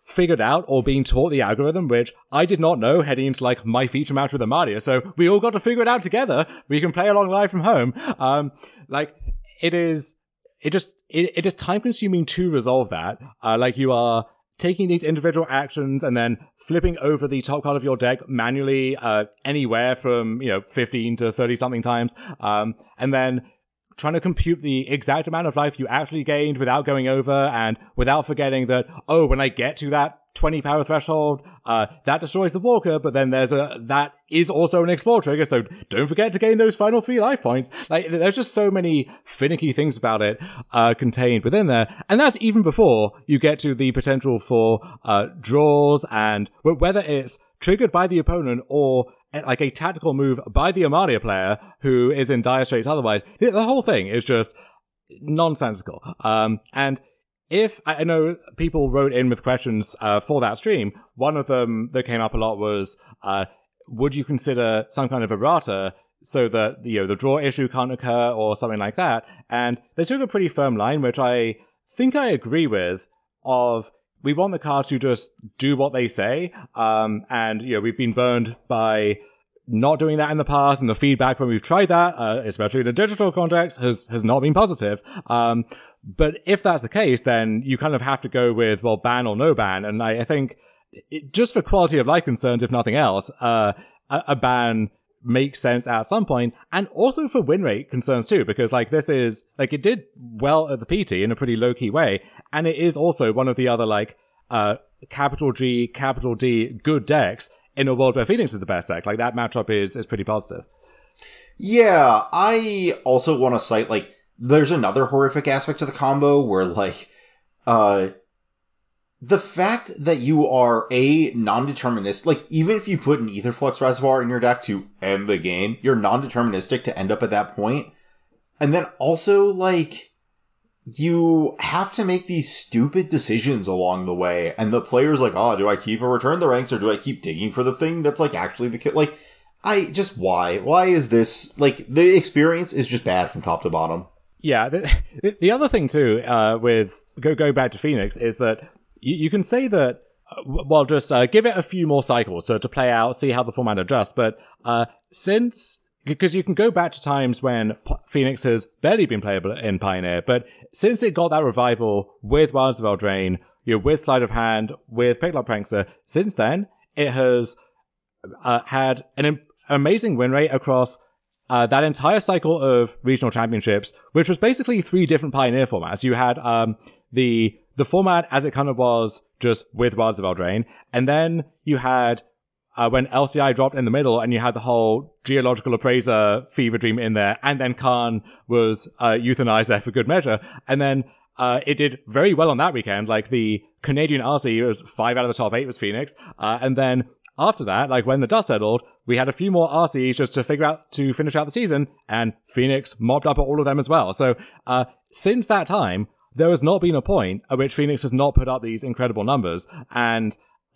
[SPEAKER 1] figured out or being taught the algorithm, which I did not know heading into like my feature match with Amadia. So we all got to figure it out together. We can play along live from home. Like it is time consuming to resolve that. Like you are taking these individual actions and then flipping over the top card of your deck manually, anywhere from, 15 to 30 something times. And then trying to compute the exact amount of life you actually gained without going over and without forgetting that, when I get to that 20 power threshold, that destroys the walker, but then that is also an explore trigger, so don't forget to gain those final 3 life points. Like, there's just so many finicky things about it, contained within there. And that's even before you get to the potential for, draws and whether it's triggered by the opponent or like a tactical move by the Amadia player who is in dire straits otherwise. The whole thing is just nonsensical. And if I know people wrote in with questions for that stream, one of them that came up a lot was, would you consider some kind of errata so that the draw issue can't occur or something like that? And they took a pretty firm line, which I think I agree with, of we want the card to just do what they say. And we've been burned by not doing that in the past, and the feedback when we've tried that, especially in a digital context, has not been positive. But if that's the case, then you kind of have to go with, well, ban or no ban. And I think just for quality of life concerns, if nothing else, a ban makes sense at some point, and also for win rate concerns too, because like this is like it did well at the PT in a pretty low key way, and it is also one of the other like capital G, capital D good decks in a world where Phoenix is the best deck. Like that matchup is pretty positive.
[SPEAKER 2] Yeah, I also want to cite like there's another horrific aspect to the combo where like the fact that you are non-deterministic, like, even if you put an Aetherflux Reservoir in your deck to end the game, you're non-deterministic to end up at that point. And then also, like, you have to make these stupid decisions along the way. And the player's like, do I keep or return the ranks, or do I keep digging for the thing that's, like, actually the kid? Like, why? Why is this, like, the experience is just bad from top to bottom.
[SPEAKER 1] Yeah, the other thing, too, with go back to Phoenix, is that you can say that, just give it a few more cycles to play out, see how the format adjusts. But because you can go back to times when Phoenix has barely been playable in Pioneer, but since it got that revival with Wilds of Eldraine, with Sleight of Hand, with Picklock Prankster, since then, it has had an amazing win rate across that entire cycle of regional championships, which was basically 3 different Pioneer formats. You had the format as it kind of was just with Wilds of Eldraine, and then you had when LCI dropped in the middle, and you had the whole Geological Appraiser fever dream in there, and then Khan was euthanized there for good measure, and then it did very well on that weekend. Like the Canadian RC was 5 out of the top 8 was Phoenix, and then after that, like when the dust settled, we had a few more RCs just to finish out the season, and Phoenix mobbed up at all of them as well. So since that time, there has not been a point at which Phoenix has not put up these incredible numbers, and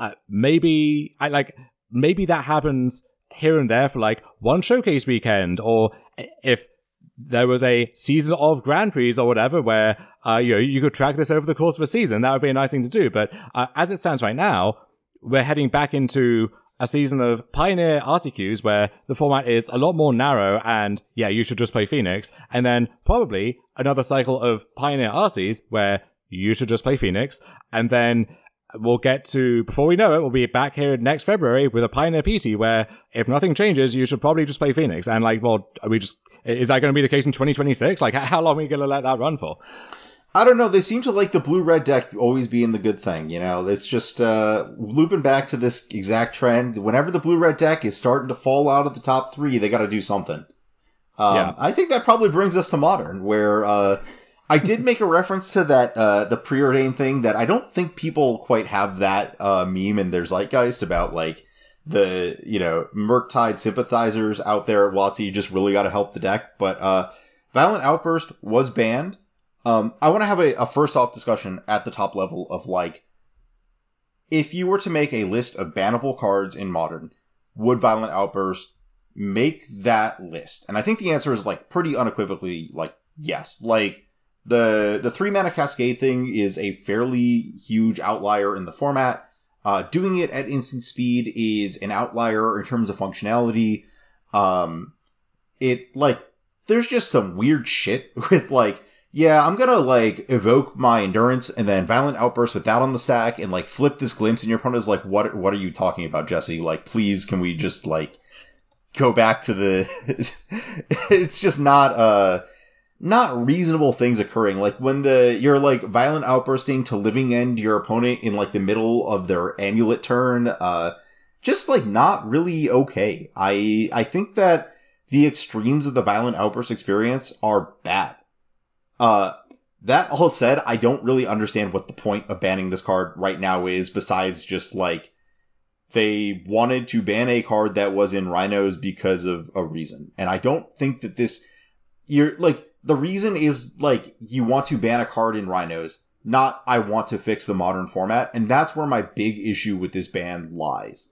[SPEAKER 1] maybe that happens here and there for like one showcase weekend, or if there was a season of Grand Prix or whatever where you could track this over the course of a season. That would be a nice thing to do. But as it stands right now, we're heading back into a season of Pioneer RCQs where the format is a lot more narrow, and you should just play Phoenix, and then probably another cycle of Pioneer RCs where you should just play Phoenix, and then we'll get to, before we know it, we'll be back here next February with a Pioneer PT where if nothing changes, you should probably just play Phoenix. And like, is that going to be the case in 2026? Like, how long are we going to let that run for?
[SPEAKER 2] I don't know. They seem to like the blue-red deck always being the good thing, It's just, looping back to this exact trend. Whenever the blue-red deck is starting to fall out of the top 3, they gotta do something. I think that probably brings us to Modern, where, I did make a reference to that, the preordained thing that I don't think people quite have that, meme in their zeitgeist about, like, the, Murktide sympathizers out there at WotC. You just really gotta help the deck. But, Violent Outburst was banned. I want to have a first off discussion at the top level of like, if you were to make a list of bannable cards in Modern, would Violent Outburst make that list? And I think the answer is like pretty unequivocally like, yes. Like, The 3-mana Cascade thing is a fairly huge outlier in the format. Doing it at instant speed is an outlier in terms of functionality. There's just some weird shit with I'm gonna evoke my endurance and then violent outburst with that on the stack and flip this glimpse, and your opponent is what are you talking about, Jesse? Please, can we just go back to the it's just not reasonable things occurring. When you're violent outbursting to living end your opponent in the middle of their amulet turn, just not really okay. I think that the extremes of the violent outburst experience are bad. That all said, I don't really understand what the point of banning this card right now is, besides just they wanted to ban a card that was in Rhinos because of a reason. And I don't think that the reason is you want to ban a card in Rhinos, not I want to fix the modern format. And that's where my big issue with this ban lies.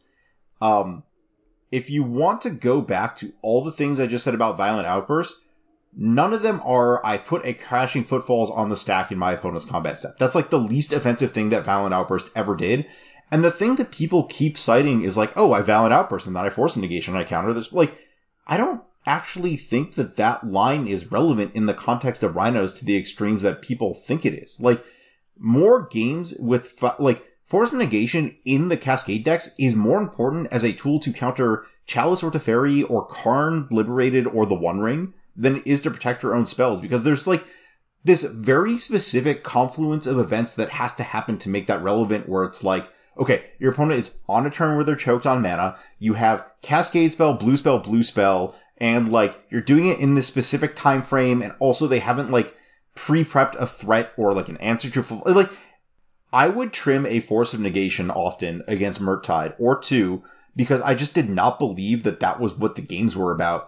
[SPEAKER 2] If you want to go back to all the things I just said about violent outbursts, none of them are, I put a Crashing Footfalls on the stack in my opponent's combat step. That's the least offensive thing that Violent Outburst ever did. And the thing that people keep citing is I Violent Outburst and then I Force Negation and I counter this. I don't actually think that line is relevant in the context of Rhinos to the extremes that people think it is. More games with, Force Negation in the Cascade decks is more important as a tool to counter Chalice or Teferi or Karn Liberated or the One Ring than it is to protect your own spells, because there's this very specific confluence of events that has to happen to make that relevant, where it's okay, your opponent is on a turn where they're choked on mana, you have Cascade spell, blue spell, and you're doing it in this specific time frame, and also they haven't pre-prepped a threat or an answer to I would trim a Force of Negation often against Murktide or 2, because I just did not believe that was what the games were about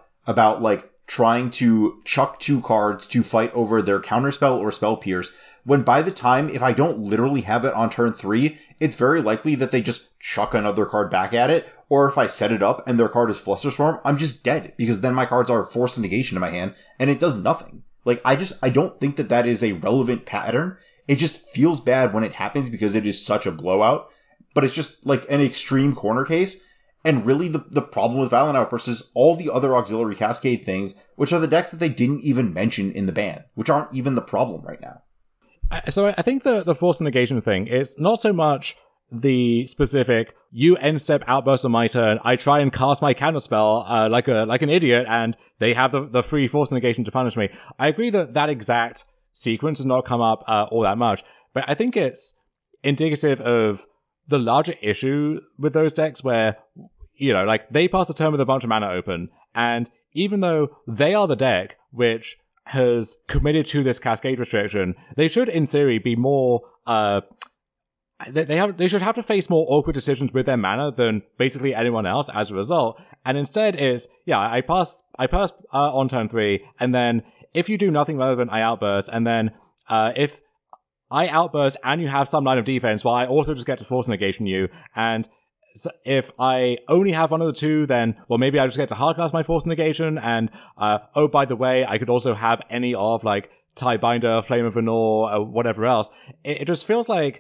[SPEAKER 2] trying to chuck 2 cards to fight over their counterspell or spell pierce, when by the time, if I don't literally have it on turn 3, it's very likely that they just chuck another card back at it, or if I set it up and their card is Flusterstorm, I'm just dead, because then my cards are Force Negation in my hand, and it does nothing. I don't think that is a relevant pattern. It just feels bad when it happens because it is such a blowout, but it's just an extreme corner case. And really, the problem with Violent Outburst is all the other auxiliary Cascade things, which are the decks that they didn't even mention in the ban, which aren't even the problem right now.
[SPEAKER 1] So I think the Force Negation thing is not so much the specific, you end step outburst on my turn, I try and cast my counterspell like an idiot, and they have the free Force Negation to punish me. I agree that exact sequence has not come up all that much, but I think it's indicative of the larger issue with those decks where, they pass a turn with a bunch of mana open, and even though they are the deck which has committed to this Cascade restriction, they should, in theory, be more, they should have to face more awkward decisions with their mana than basically anyone else as a result, and instead is, I pass on turn 3, and then if you do nothing relevant, I outburst, and then, if I outburst and you have some line of defense, well, I also just get to Force Negation you, and so if I only have one of the two, then, well, maybe I just get to hardcast my Force Negation, and, oh, by the way, I could also have any of, Tiebinder, Flame of Venor, or whatever else. It just feels like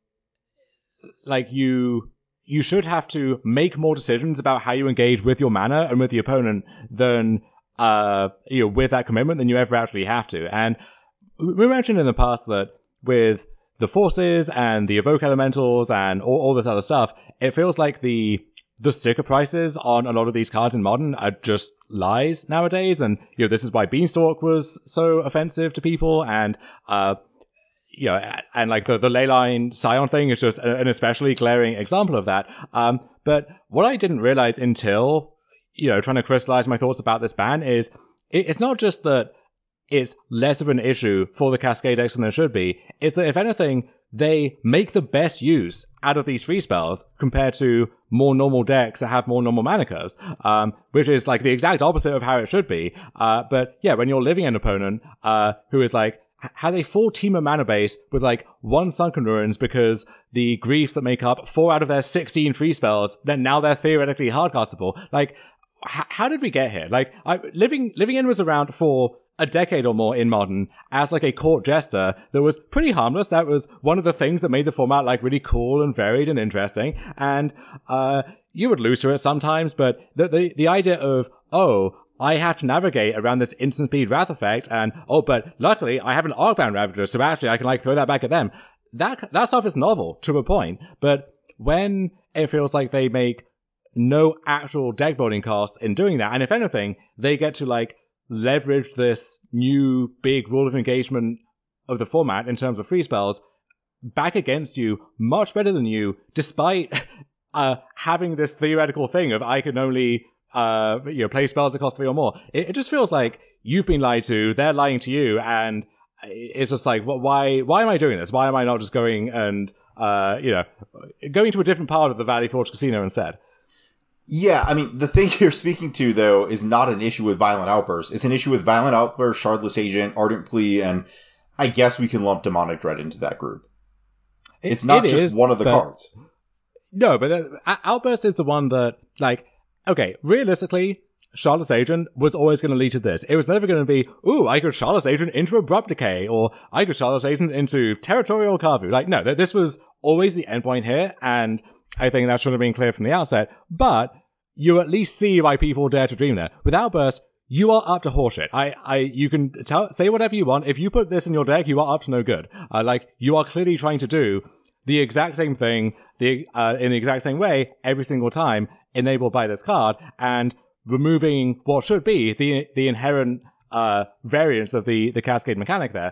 [SPEAKER 1] you should have to make more decisions about how you engage with your mana and with the opponent than, with that commitment than you ever actually have to. And we mentioned in the past that with the forces and the evoke elementals and all this other stuff, it feels like the sticker prices on a lot of these cards in Modern are just lies nowadays. And, this is why Beanstalk was so offensive to people. And, and the Leyline Scion thing is just an especially glaring example of that. But what I didn't realize until, trying to crystallize my thoughts about this ban is it's not just that it's less of an issue for the Cascade decks than there should be. It's that, if anything, they make the best use out of these free spells compared to more normal decks that have more normal mana curves, which is the exact opposite of how it should be. But yeah, when you're living an opponent who is had a full team of mana base with 1 Sunken Ruins because the griefs that make up 4 out of their 16 free spells, then now they're theoretically hardcastable. How did we get here? Living In was around for a decade or more in Modern as like a court jester that was pretty harmless. That was one of the things that made the format like really cool and varied and interesting. And you would lose to it sometimes, but the idea of, oh, I have to navigate around this instant speed wrath effect, and but luckily I have an Arcbound Ravager, so actually I can like throw that back at them. That stuff is novel to a point, but when it feels like they make no actual deck building costs in doing that, and if anything, they get to like leverage this new big rule of engagement of the format in terms of free spells back against you much better than you, despite having this theoretical thing of I can only play spells that cost 3 or more. It just feels like you've been lied to, they're lying to you, and it's just like, why am I doing this? Why am I not just going and going to a different part of the Valley Forge Casino instead?
[SPEAKER 2] Yeah, I mean, the thing you're speaking to, though, is not an issue with Violent Outburst. It's an issue with Violent Outburst, Shardless Agent, Ardent Plea, and I guess we can lump Demonic Dread into that group. It's not just one of the cards.
[SPEAKER 1] No, but Outburst is the one that, like, okay, realistically, Shardless Agent was always going to lead to this. It was never going to be, ooh, I could Shardless Agent into Abrupt Decay, or I could Shardless Agent into Territorial Kavu. Like, no, this was always the endpoint here, and I think that should have been clear from the outset, but you at least see why people dare to dream there. With Outburst, you are up to horseshit. You can say whatever you want. If you put this in your deck, you are up to no good. You are clearly trying to do the exact same thing, in the exact same way, every single time, enabled by this card, and removing what should be the inherent, variance of the cascade mechanic there.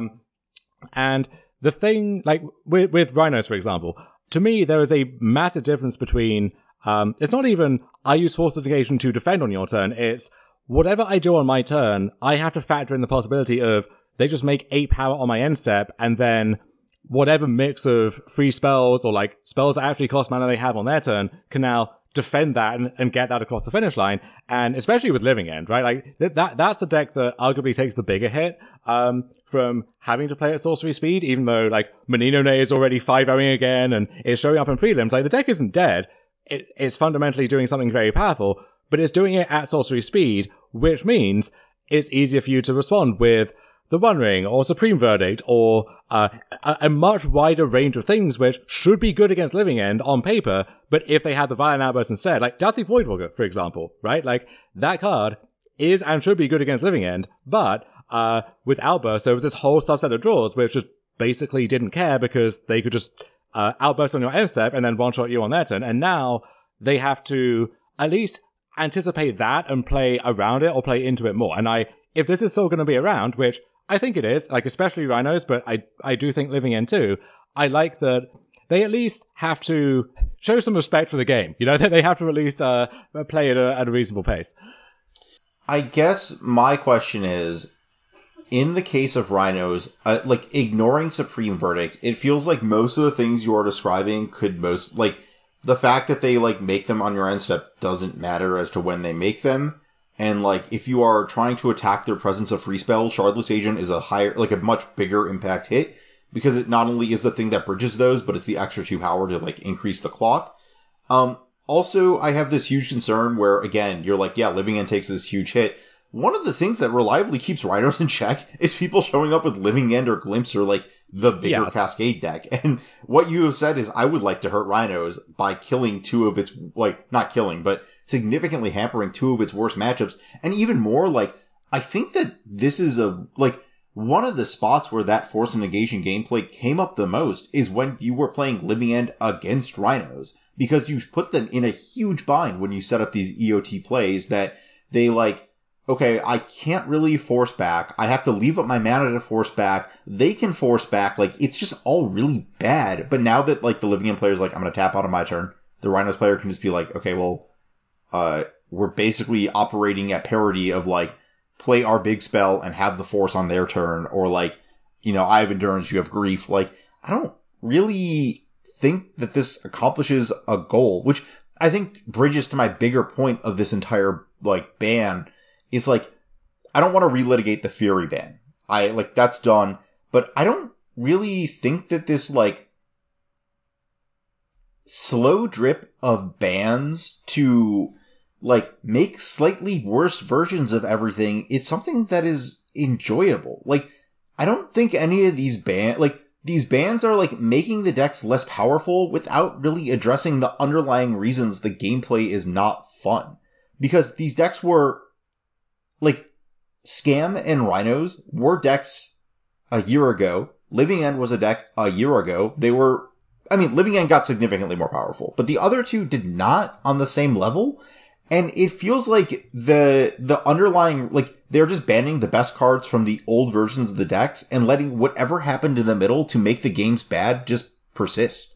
[SPEAKER 1] And the thing, like, with Rhinos, for example, to me, there is a massive difference between, it's not even, I use Fortification to defend on your turn, it's, whatever I do on my turn, I have to factor in the possibility of, they just make 8 power on my end step, and then, whatever mix of free spells, or like, spells that actually cost mana they have on their turn, can now defend that and get that across the finish line, and especially with Living End, right? Like, that's the deck that arguably takes the bigger hit, from having to play at sorcery speed, even though, like, Menino is already 5-0ing again, and is showing up in prelims. Like, the deck isn't dead. It's fundamentally doing something very powerful, but it's doing it at sorcery speed, which means it's easier for you to respond with the One Ring, or Supreme Verdict, or a much wider range of things which should be good against Living End on paper, but if they had the Violent Outburst instead, like Deathly Voidwalker, for example, right? Like, that card is and should be good against Living End, but with Outburst, there was this whole subset of draws which just basically didn't care because they could just Outburst on your end step and then one-shot you on their turn, and now they have to at least anticipate that and play around it or play into it more. And if this is still going to be around, which I think it is, like, especially Rhinos, but I do think Living End too, I like that they at least have to show some respect for the game. You know, they have to at least play it at a reasonable pace.
[SPEAKER 2] I guess my question is, in the case of Rhinos, like, ignoring Supreme Verdict, it feels like most of the things you are describing could the fact that they, like, make them on your end step doesn't matter as to when they make them. And, like, if you are trying to attack their presence of free spells, Shardless Agent is a much bigger impact hit, because it not only is the thing that bridges those, but it's the extra 2 power to, like, increase the clock. Also, I have this huge concern where, again, you're like, yeah, Living End takes this huge hit. One of the things that reliably keeps Rhinos in check is people showing up with Living End or Glimpse or, like, the bigger Cascade deck. And what you have said is, I would like to hurt Rhinos by killing 2 of its, like, not killing, but significantly hampering 2 of its worst matchups. And even more, like, I think that this is one of the spots where that Force and Negation gameplay came up the most is when you were playing Living End against Rhinos, because you put them in a huge bind when you set up these EOT plays that they, like, okay, I can't really force back. I have to leave up my mana to force back. They can force back. Like, it's just all really bad. But now that, like, the Living End player's like, I'm going to tap out on my turn, the Rhinos player can just be like, okay, well, we're basically operating at parity of, like, play our big spell and have the force on their turn, or, like, you know, I have endurance, you have grief. Like, I don't really think that this accomplishes a goal, which I think bridges to my bigger point of this entire, like, ban. Is, like, I don't want to relitigate the Fury ban. That's done. But I don't really think that this, like, slow drip of bans to like, make slightly worse versions of everything is something that is enjoyable. Like, I don't think any of these these bans are, like, making the decks less powerful without really addressing the underlying reasons the gameplay is not fun. Because these decks were, like, Scam and Rhinos were decks a year ago. Living End was a deck a year ago. Living End got significantly more powerful, but the other two did not on the same level. And it feels like the underlying, like, they're just banning the best cards from the old versions of the decks and letting whatever happened in the middle to make the games bad just persist.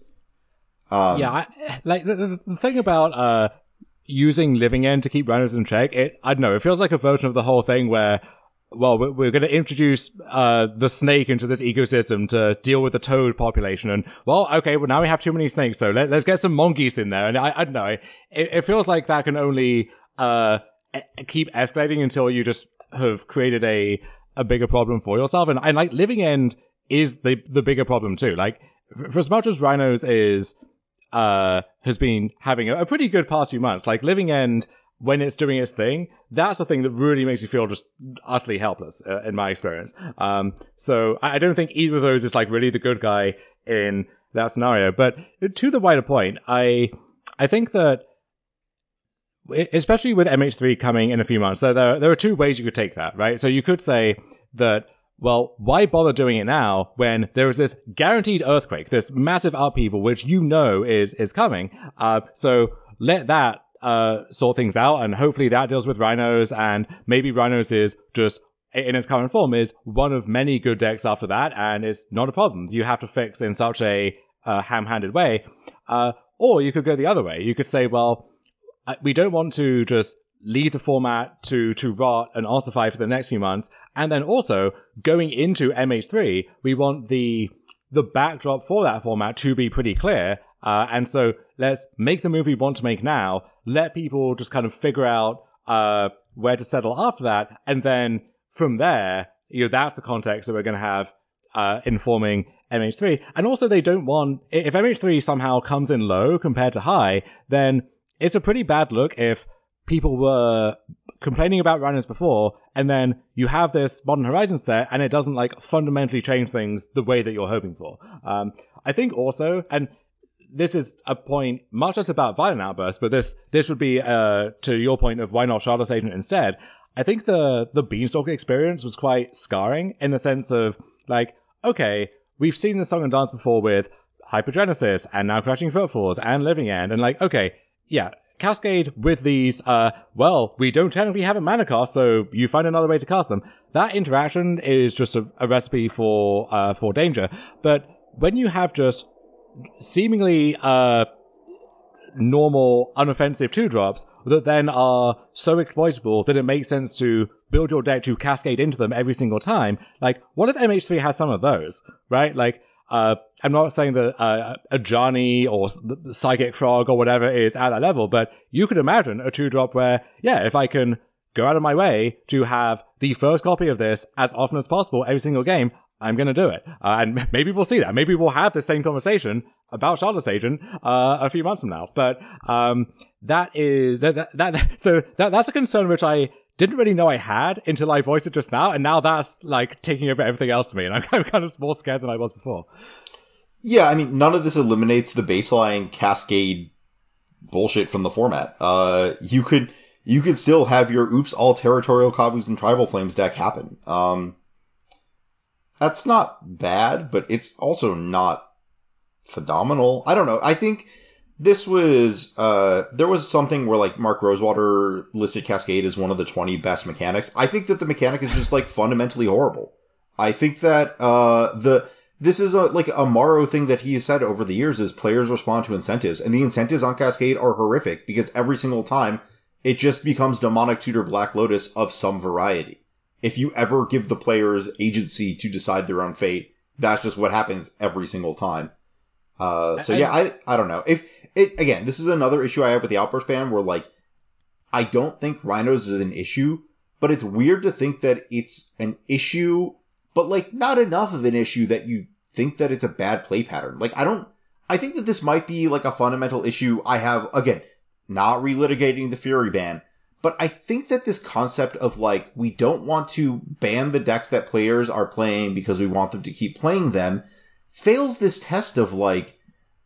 [SPEAKER 1] The thing about using Living End to keep Rhinos in check, I don't know, it feels like a version of the whole thing where, well, we're going to introduce the snake into this ecosystem to deal with the toad population, and, well, okay, well, now we have too many snakes, so let's get some monkeys in there, and I don't know, it feels like that can only keep escalating until you just have created a bigger problem for yourself, and like, Living End is the bigger problem too. Like, for as much as Rhinos has been having a pretty good past few months, like, Living End, when it's doing its thing, that's the thing that really makes you feel just utterly helpless, in my experience. So I don't think either of those is, like, really the good guy in that scenario. But to the wider point, I think that, especially with MH3 coming in a few months, so there are two ways you could take that, right? So you could say that, well, why bother doing it now when there is this guaranteed earthquake, this massive upheaval, which you know is coming? So let that sort things out, and hopefully that deals with Rhinos, and maybe Rhinos is just, in its current form, is one of many good decks after that, and it's not a problem you have to fix in such a ham-handed way. Or you could go the other way. You could say, well, we don't want to just leave the format to rot and ossify for the next few months, and then also, going into MH3, we want the backdrop for that format to be pretty clear, and so let's make the move we want to make now, let people just kind of figure out where to settle after that, and then from there, that's the context that we're going to have informing MH3. And also, they don't want, if MH3 somehow comes in low compared to high, then it's a pretty bad look if people were complaining about Rhinos before, and then you have this Modern Horizons set, and it doesn't, like, fundamentally change things the way that you're hoping for. I think also, and this is a point much less about Violent Outburst, but this would be to your point of why not Shardless Agent instead. I think the Beanstalk experience was quite scarring in the sense of, like, okay, we've seen this song and dance before with Hypergenesis and now Crashing Footfalls and Living End, and, like, okay, yeah, Cascade with these, well, we don't technically have a mana cost, so you find another way to cast them. That interaction is just a recipe for danger. But when you have just seemingly normal, unoffensive 2-drops that then are so exploitable that it makes sense to build your deck to cascade into them every single time, like, what if MH3 has some of those, right? Like, I'm not saying that a Johnny or the Psychic Frog or whatever is at that level, but you could imagine a 2-drop where, yeah, if I can go out of my way to have the first copy of this as often as possible every single game, I'm going to do it. And maybe we'll see that. Maybe we'll have the same conversation about Shardless Agent a few months from now. But that's a concern which I didn't really know I had until I voiced it just now, and now that's, like, taking over everything else for me, and I'm kind of more scared than I was before.
[SPEAKER 2] Yeah, I mean, none of this eliminates the baseline cascade bullshit from the format. You could still have your oops, all territorial Kavus and Tribal Flames deck happen. That's not bad, but it's also not phenomenal. I don't know. I think this was, there was something where, like, Mark Rosewater listed Cascade as one of the 20 best mechanics. I think that the mechanic is just, like, fundamentally horrible. I think that, this is a Morrow thing that he has said over the years is players respond to incentives, and the incentives on Cascade are horrific because every single time it just becomes Demonic Tutor Black Lotus of some variety. If you ever give the players agency to decide their own fate, that's just what happens every single time. I don't know. Again, this is another issue I have with the Outburst ban where, like, I don't think Rhinos is an issue, but it's weird to think that it's an issue, but, like, not enough of an issue that you think that it's a bad play pattern. Like, I think that this might be, like, a fundamental issue I have, again, not relitigating the Fury ban. But I think that this concept of, like, we don't want to ban the decks that players are playing because we want them to keep playing them, fails this test of, like,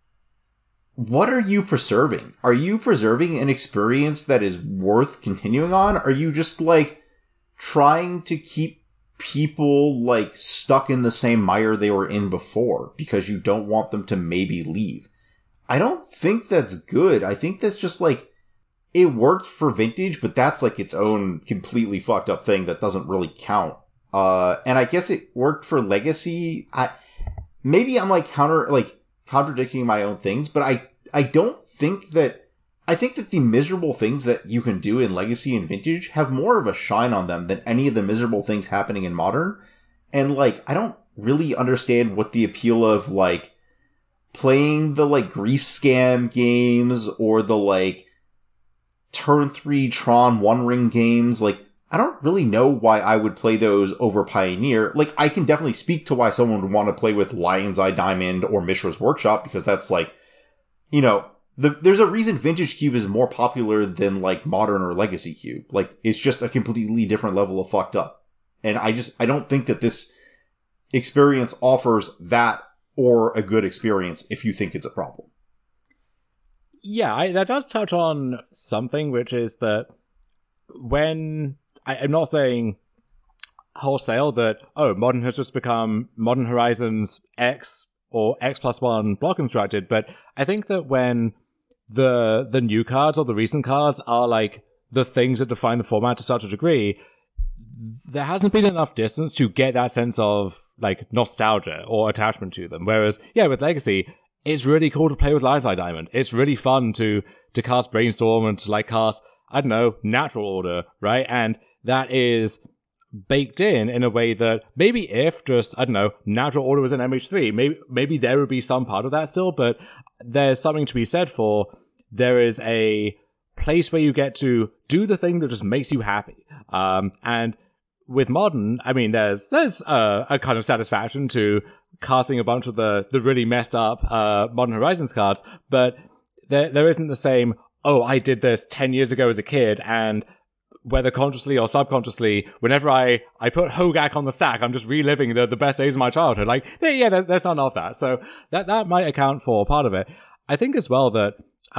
[SPEAKER 2] what are you preserving? Are you preserving an experience that is worth continuing on? Are you just, like, trying to keep people, like, stuck in the same mire they were in before because you don't want them to maybe leave? I don't think that's good. I think that's just, like, it worked for Vintage, but that's, like, its own completely fucked up thing that doesn't really count. And I guess it worked for Legacy. Maybe I'm, like, contradicting my own things, but I don't think that, I think that the miserable things that you can do in Legacy and Vintage have more of a shine on them than any of the miserable things happening in Modern. And, like, I don't really understand what the appeal of, like, playing the, like, Grief Scam games or the, like, Turn 3 Tron One Ring games. Like, I don't really know why I would play those over Pioneer. Like, I can definitely speak to why someone would want to play with Lion's Eye Diamond or Mishra's Workshop, because that's, like, you know, there's a reason Vintage Cube is more popular than, like, Modern or Legacy Cube. Like, it's just a completely different level of fucked up. And I don't think that this experience offers that or a good experience if you think it's a problem.
[SPEAKER 1] Yeah, that does touch on something, which is that when... I'm not saying wholesale that, Modern has just become Modern Horizons X or X+1 block constructed, but I think that when the new cards or the recent cards are, like, the things that define the format to such a degree, there hasn't been enough distance to get that sense of, like, nostalgia or attachment to them. Whereas, yeah, with Legacy, it's really cool to play with Lion's Eye Diamond. It's really fun to cast Brainstorm and to, like, cast, I don't know, Natural Order, right? And that is baked in a way that maybe if just, I don't know, Natural Order was in MH3, maybe there would be some part of that still, but there's something to be said for there is a place where you get to do the thing that just makes you happy. And with Modern, I mean, there's a kind of satisfaction to casting a bunch of the really messed up Modern Horizons cards, but there isn't the same, I did this 10 years ago as a kid, and whether consciously or subconsciously, whenever I put Hogak on the stack, I'm just reliving the best days of my childhood. Like, yeah, there's none of that. So that might account for part of it. I think as well that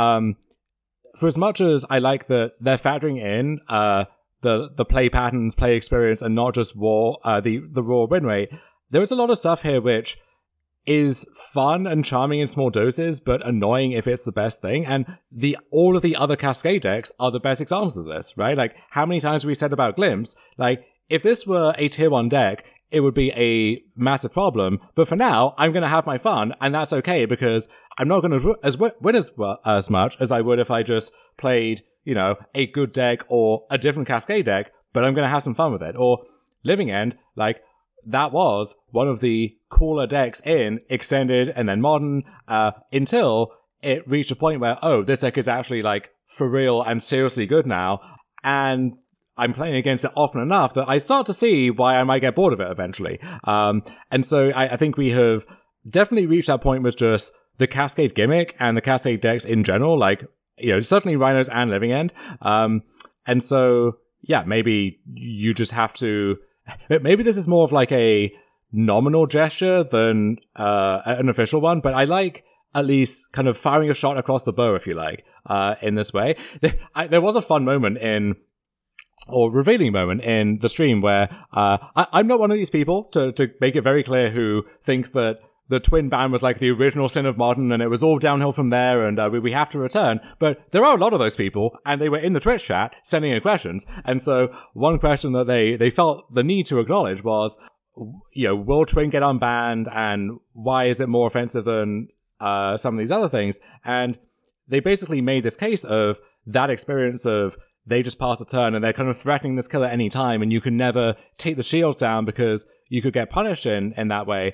[SPEAKER 1] for as much as I like that they're factoring in the play patterns, play experience, and not just the raw win rate, there is a lot of stuff here which is fun and charming in small doses, but annoying if it's the best thing. And all of the other Cascade decks are the best examples of this, right? Like, how many times have we said about Glimpse? Like, if this were a tier 1 deck, it would be a massive problem. But for now, I'm going to have my fun, and that's okay, because I'm not going to win as much as I would if I just played, you know, a good deck or a different Cascade deck, but I'm going to have some fun with it. Or Living End, like, that was one of the cooler decks in Extended and then Modern, until it reached a point where, this deck is actually, like, for real and seriously good now, and I'm playing against it often enough that I start to see why I might get bored of it eventually. And so I think we have definitely reached that point with just the Cascade gimmick and the Cascade decks in general, like, you know, certainly Rhinos and Living End. And so, yeah, maybe you just have to... Maybe this is more of like a nominal gesture than an official one, but I like at least kind of firing a shot across the bow, if you like, in this way. There was a fun moment revealing moment in the stream where I'm not one of these people, to make it very clear, who thinks that the twin ban was like the original sin of Modern and it was all downhill from there and we have to return. But there are a lot of those people, and they were in the Twitch chat sending in questions. And so one question that they felt the need to acknowledge was, you know, will twin get unbanned, and why is it more offensive than some of these other things? And they basically made this case of that experience of they just pass a turn and they're kind of threatening this kill at any time, and you can never take the shields down because you could get punished in that way.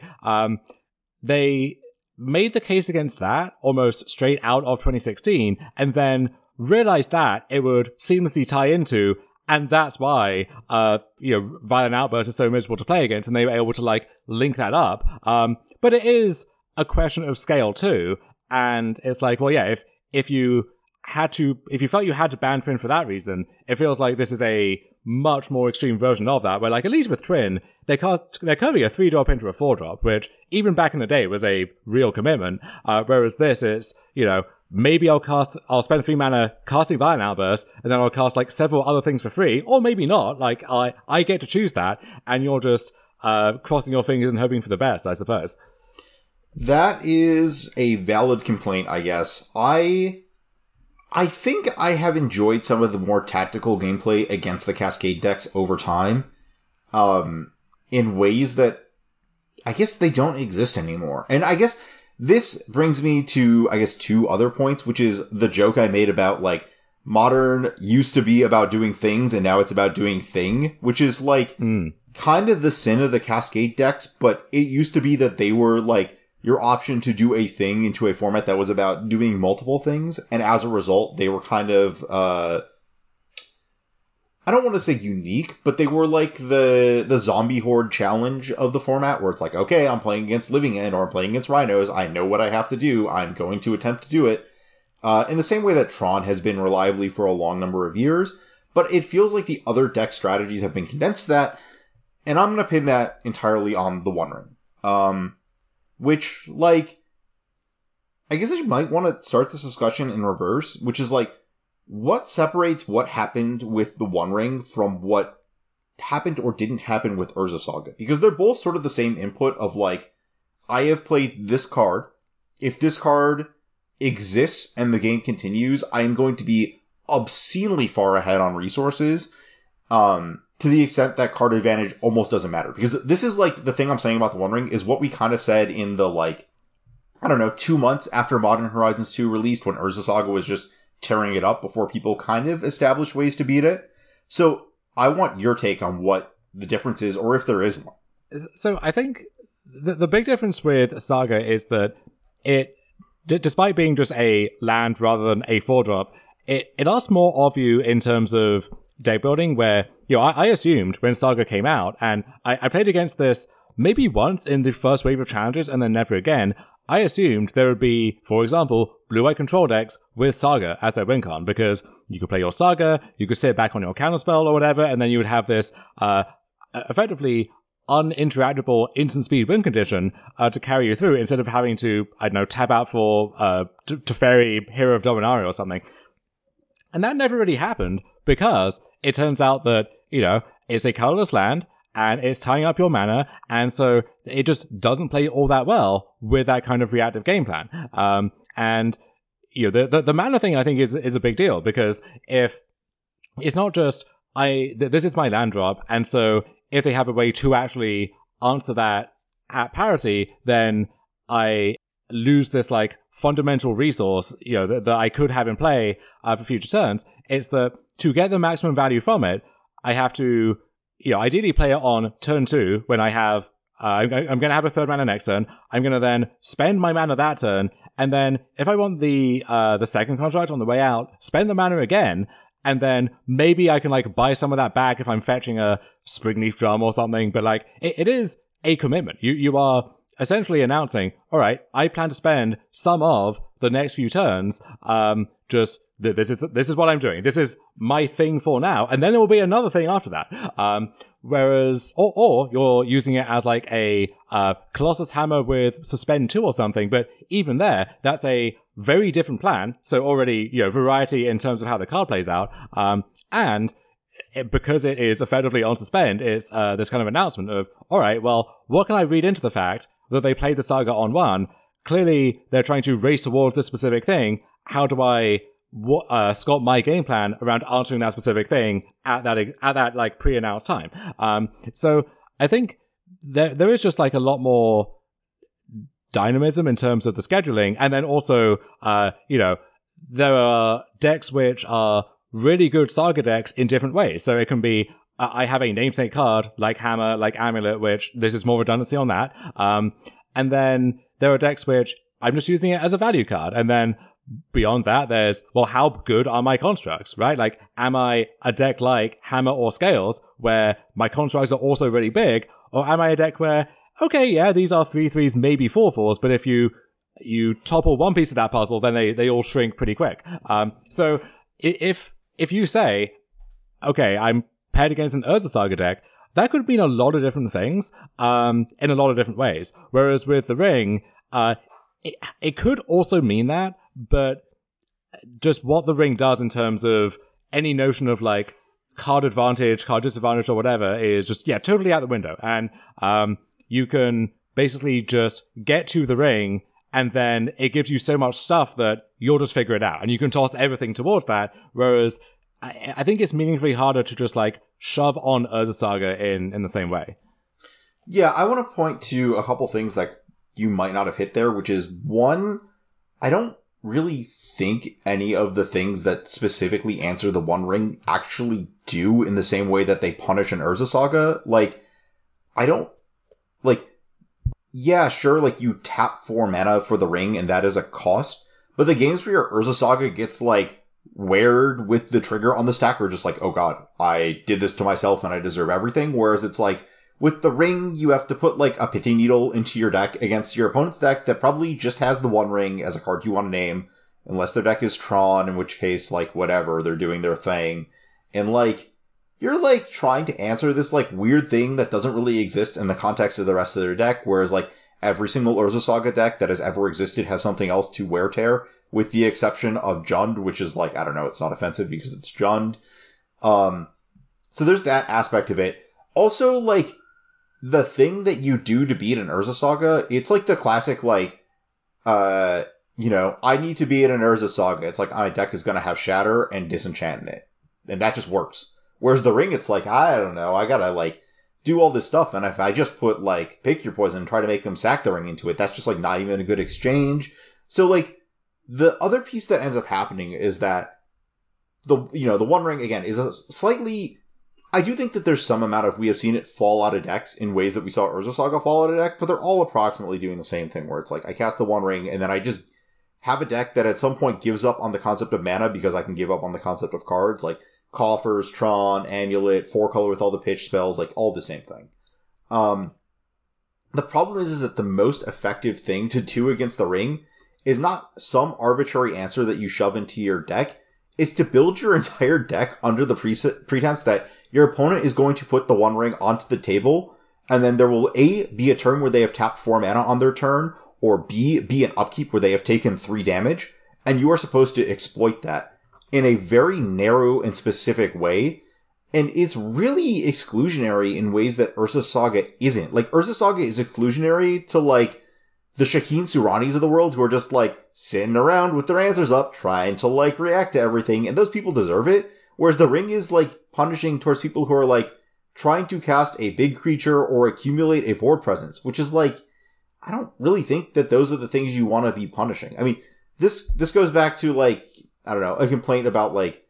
[SPEAKER 1] They made the case against that almost straight out of 2016, and then realized that it would seamlessly tie into, and that's why, Violent Outburst is so miserable to play against, and they were able to, like, link that up. But it is a question of scale too, and it's like, well, yeah, if you if you felt you had to ban Twin for that reason, it feels like this is a much more extreme version of that, where like, at least with Twin, they're currently a 3-drop into a 4-drop, which even back in the day was a real commitment, whereas this is, maybe I'll spend 3 mana casting Violent Outburst, and then I'll cast like several other things for free, or maybe not, like I get to choose that, and you're just crossing your fingers and hoping for the best, I suppose.
[SPEAKER 2] That is a valid complaint, I guess. I think I have enjoyed some of the more tactical gameplay against the Cascade decks over time, in ways that I guess they don't exist anymore. And I guess this brings me to, 2 other points, which is the joke I made about, like, Modern used to be about doing things, and now it's about doing thing, which is, like, kind of the sin of the Cascade decks, but it used to be that they were, like, your option to do a thing into a format that was about doing multiple things, and as a result, they were kind of, I don't want to say unique, but they were like the zombie horde challenge of the format, where it's like, okay, I'm playing against Living End, or I'm playing against Rhinos, I know what I have to do, I'm going to attempt to do it, in the same way that Tron has been reliably for a long number of years, but it feels like the other deck strategies have been condensed to that, and I'm going to pin that entirely on the One Ring. Which, like, I guess I might want to start this discussion in reverse, which is, like, what separates what happened with the One Ring from what happened or didn't happen with Urza Saga? Because they're both sort of the same input of, like, I have played this card. If this card exists and the game continues, I am going to be obscenely far ahead on resources, to the extent that card advantage almost doesn't matter. Because this is, like, the thing I'm saying about the One Ring is what we kind of said in the, like, 2 months after Modern Horizons 2 released, when Urza Saga was just tearing it up before people kind of established ways to beat it. So I want your take on what the difference is, or if there is one.
[SPEAKER 1] So I think the big difference with Saga is that it, despite being just a land rather than a 4-drop, it asks more of you in terms of deck building, where, I assumed when Saga came out, and I played against this maybe once in the first wave of challenges and then never again, I assumed there would be, for example, blue-white control decks with Saga as their win con, because you could play your Saga, you could sit back on your counterspell or whatever, and then you would have this effectively uninteractable instant speed win condition to carry you through, instead of having to, tap out for Teferi, Hero of Dominaria or something. And that never really happened, because it turns out that, it's a colorless land, and it's tying up your mana, and so it just doesn't play all that well with that kind of reactive game plan. And, the mana thing, I think, is a big deal, because if it's not just, this is my land drop, and so if they have a way to actually answer that at parity, then I lose this, like, fundamental resource, that I could have in play for future turns. It's that to get the maximum value from it, I have to, ideally play it on turn 2 when I have, I'm going to have a 3rd mana next turn. I'm going to then spend my mana that turn, and then if I want the second contract on the way out, spend the mana again, and then maybe I can, like, buy some of that back if I'm fetching a Springleaf Drum or something. But, like, it is a commitment. You are essentially announcing, all right, I plan to spend some of the next few turns, this is what I'm doing. This is my thing for now, and then there will be another thing after that. Whereas, or you're using it as like a Colossus Hammer with Suspend 2 or something, but even there, that's a very different plan. So already, variety in terms of how the card plays out, and because it is effectively on Suspend, it's this kind of announcement of, all right, well, what can I read into the fact that they played the Saga on 1? Clearly, they're trying to race towards this specific thing. How do I sculpt my game plan around answering that specific thing at that like pre-announced time? So I think there is just like a lot more dynamism in terms of the scheduling, and then also there are decks which are really good Saga decks in different ways. So it can be I have a namesake card like Hammer, like Amulet, which this is more redundancy on that. And then there are decks which I'm just using it as a value card. And then beyond that, there's, well, how good are my constructs, right? Like, am I a deck like Hammer or Scales, where my constructs are also really big? Or am I a deck where, okay, yeah, these are 3/3s, maybe 4/4s, but if you you topple one piece of that puzzle, then they all shrink pretty quick. So if you say, okay, I'm paired against an Urza Saga deck, that could mean a lot of different things in a lot of different ways. Whereas with the ring, it could also mean that, but just what the ring does in terms of any notion of like card advantage, card disadvantage, or whatever is just, totally out the window. And you can basically just get to the ring, and then it gives you so much stuff that you'll just figure it out. And you can toss everything towards that, whereas I think it's meaningfully harder to just like shove on Urza Saga in the same way.
[SPEAKER 2] Yeah, I want to point to a couple things that you might not have hit there, which is one, I don't really think any of the things that specifically answer the One Ring actually do in the same way that they punish an Urza Saga. Like, I don't, like, yeah, sure, like, you tap 4 mana for the ring, and that is a cost, but the games where your Urza Saga gets, like, weird with the trigger on the stack are just like, oh god, I did this to myself and I deserve everything, whereas it's like, with the ring, you have to put, like, a Pithing Needle into your deck against your opponent's deck that probably just has the One Ring as a card you want to name, unless their deck is Tron, in which case, like, whatever, they're doing their thing. And, like, you're, like, trying to answer this, like, weird thing that doesn't really exist in the context of the rest of their deck, whereas, like, every single Urza Saga deck that has ever existed has something else to wear tear, with the exception of Jund, which is, like, I don't know, it's not offensive because it's Jund. So there's that aspect of it. Also, like, the thing that you do to beat an Urza Saga, it's like the classic, like, I need to beat an Urza Saga. It's like, my deck is gonna have Shatter and Disenchant in it. And that just works. Whereas the ring, it's like, I don't know, I gotta, like, do all this stuff, and if I just put, like, Pick Your Poison and try to make them sack the ring into it, that's just, like, not even a good exchange. So, like, the other piece that ends up happening is that the One Ring, again, is a slightly, I do think that there's some amount of, we have seen it fall out of decks in ways that we saw Urza Saga fall out of deck, but they're all approximately doing the same thing, where it's like, I cast the One Ring, and then I just have a deck that at some point gives up on the concept of mana because I can give up on the concept of cards, like Coffers, Tron, Amulet, 4-color with all the pitch spells, like, all the same thing. The problem is that the most effective thing to do against the ring is not some arbitrary answer that you shove into your deck. It's to build your entire deck under the pretense that your opponent is going to put the One Ring onto the table, and then there will A, be a turn where they have tapped 4 mana on their turn, or B, be an upkeep where they have taken 3 damage, and you are supposed to exploit that in a very narrow and specific way, and it's really exclusionary in ways that Urza Saga isn't. Like, Urza Saga is exclusionary to, like, the Shaheen Suranis of the world who are just, like, sitting around with their answers up, trying to, like, react to everything, and those people deserve it, whereas the ring is, like, punishing towards people who are, like, trying to cast a big creature or accumulate a board presence, which is, like, I don't really think that those are the things you want to be punishing. I mean, this goes back to, like, I don't know, a complaint about, like,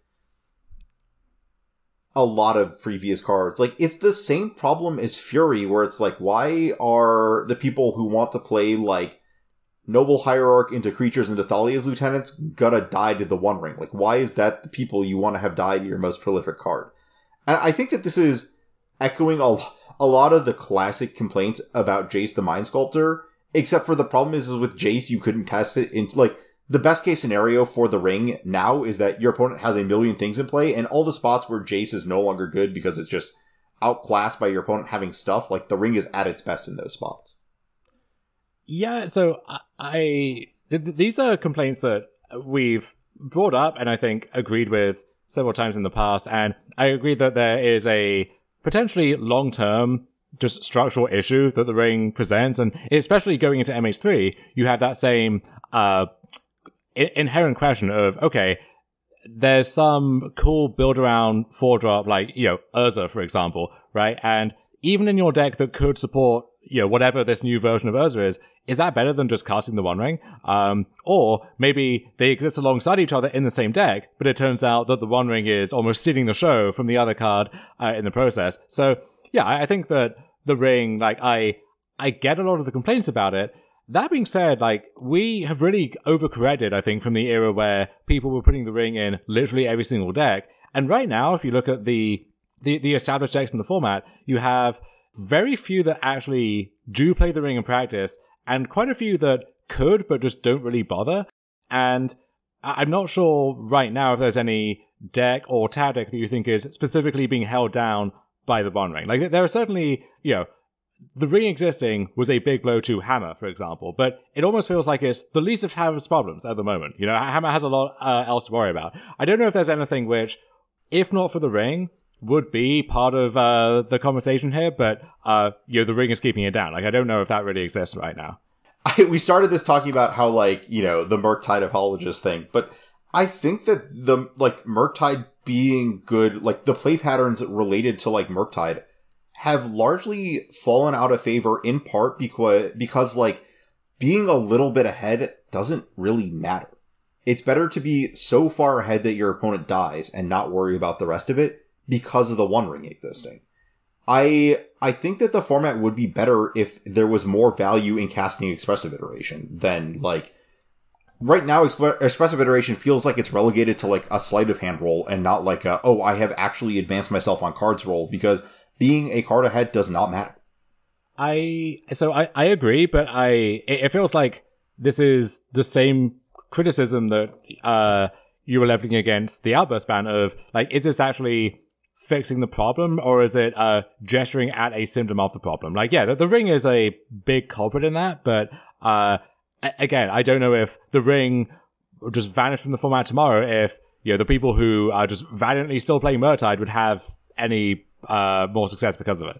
[SPEAKER 2] a lot of previous cards. Like, it's the same problem as Fury, where it's like, why are the people who want to play, like, Noble Hierarch into creatures into Thalia's Lieutenants gonna die to the One Ring? Like, why is that the people you want to have die to your most prolific card? And I think that this is echoing a lot of the classic complaints about Jace the Mind Sculptor, except for the problem is with Jace, you couldn't cast it into, like, the best case scenario for the ring now is that your opponent has a million things in play, and all the spots where Jace is no longer good because it's just outclassed by your opponent having stuff, like, the ring is at its best in those spots.
[SPEAKER 1] Yeah, so these are complaints that we've brought up and I think agreed with several times in the past, and I agree that there is a potentially long-term just structural issue that the ring presents, and especially going into MH3, you have that same inherent question of, okay, there's some cool build around 4-drop, like, Urza, for example, right? And even in your deck that could support, whatever this new version of Urza is that better than just casting the One Ring? Or maybe they exist alongside each other in the same deck, but it turns out that the One Ring is almost stealing the show from the other card in the process. So, yeah, I think that the ring, like, I get a lot of the complaints about it. That being said, like, we have really overcorrected, I think, from the era where people were putting the ring in literally every single deck. And right now, if you look at the established decks in the format, you have very few that actually do play the ring in practice, and quite a few that could, but just don't really bother. And I'm not sure right now if there's any deck or tactic that you think is specifically being held down by the One Ring. Like, there are certainly, the ring existing was a big blow to Hammer, for example, but it almost feels like it's the least of Hammer's problems at the moment. Hammer has a lot else to worry about. I don't know if there's anything which, if not for the ring, would be part of the conversation here, but the ring is keeping it down. Like, I don't know if that really exists right now.
[SPEAKER 2] We started this talking about how, like, the Murktide apologist thing, but I think that the, like, Murktide being good, like, the play patterns related to, like, Murktide have largely fallen out of favor in part because, like, being a little bit ahead doesn't really matter. It's better to be so far ahead that your opponent dies and not worry about the rest of it because of the One Ring existing. I think that the format would be better if there was more value in casting Expressive Iteration than, like, right now Expressive Iteration feels like it's relegated to, like, a sleight of hand roll and not like I have actually advanced myself on cards roll, because being a card ahead does not matter.
[SPEAKER 1] I agree, but it feels like this is the same criticism that you were leveling against the Outburst ban of, like, is this actually fixing the problem, or is it gesturing at a symptom of the problem? Like, yeah, the ring is a big culprit in that, but again, I don't know if the ring will just vanish from the format tomorrow if the people who are just valiantly still playing Murktide would have any more success because of it.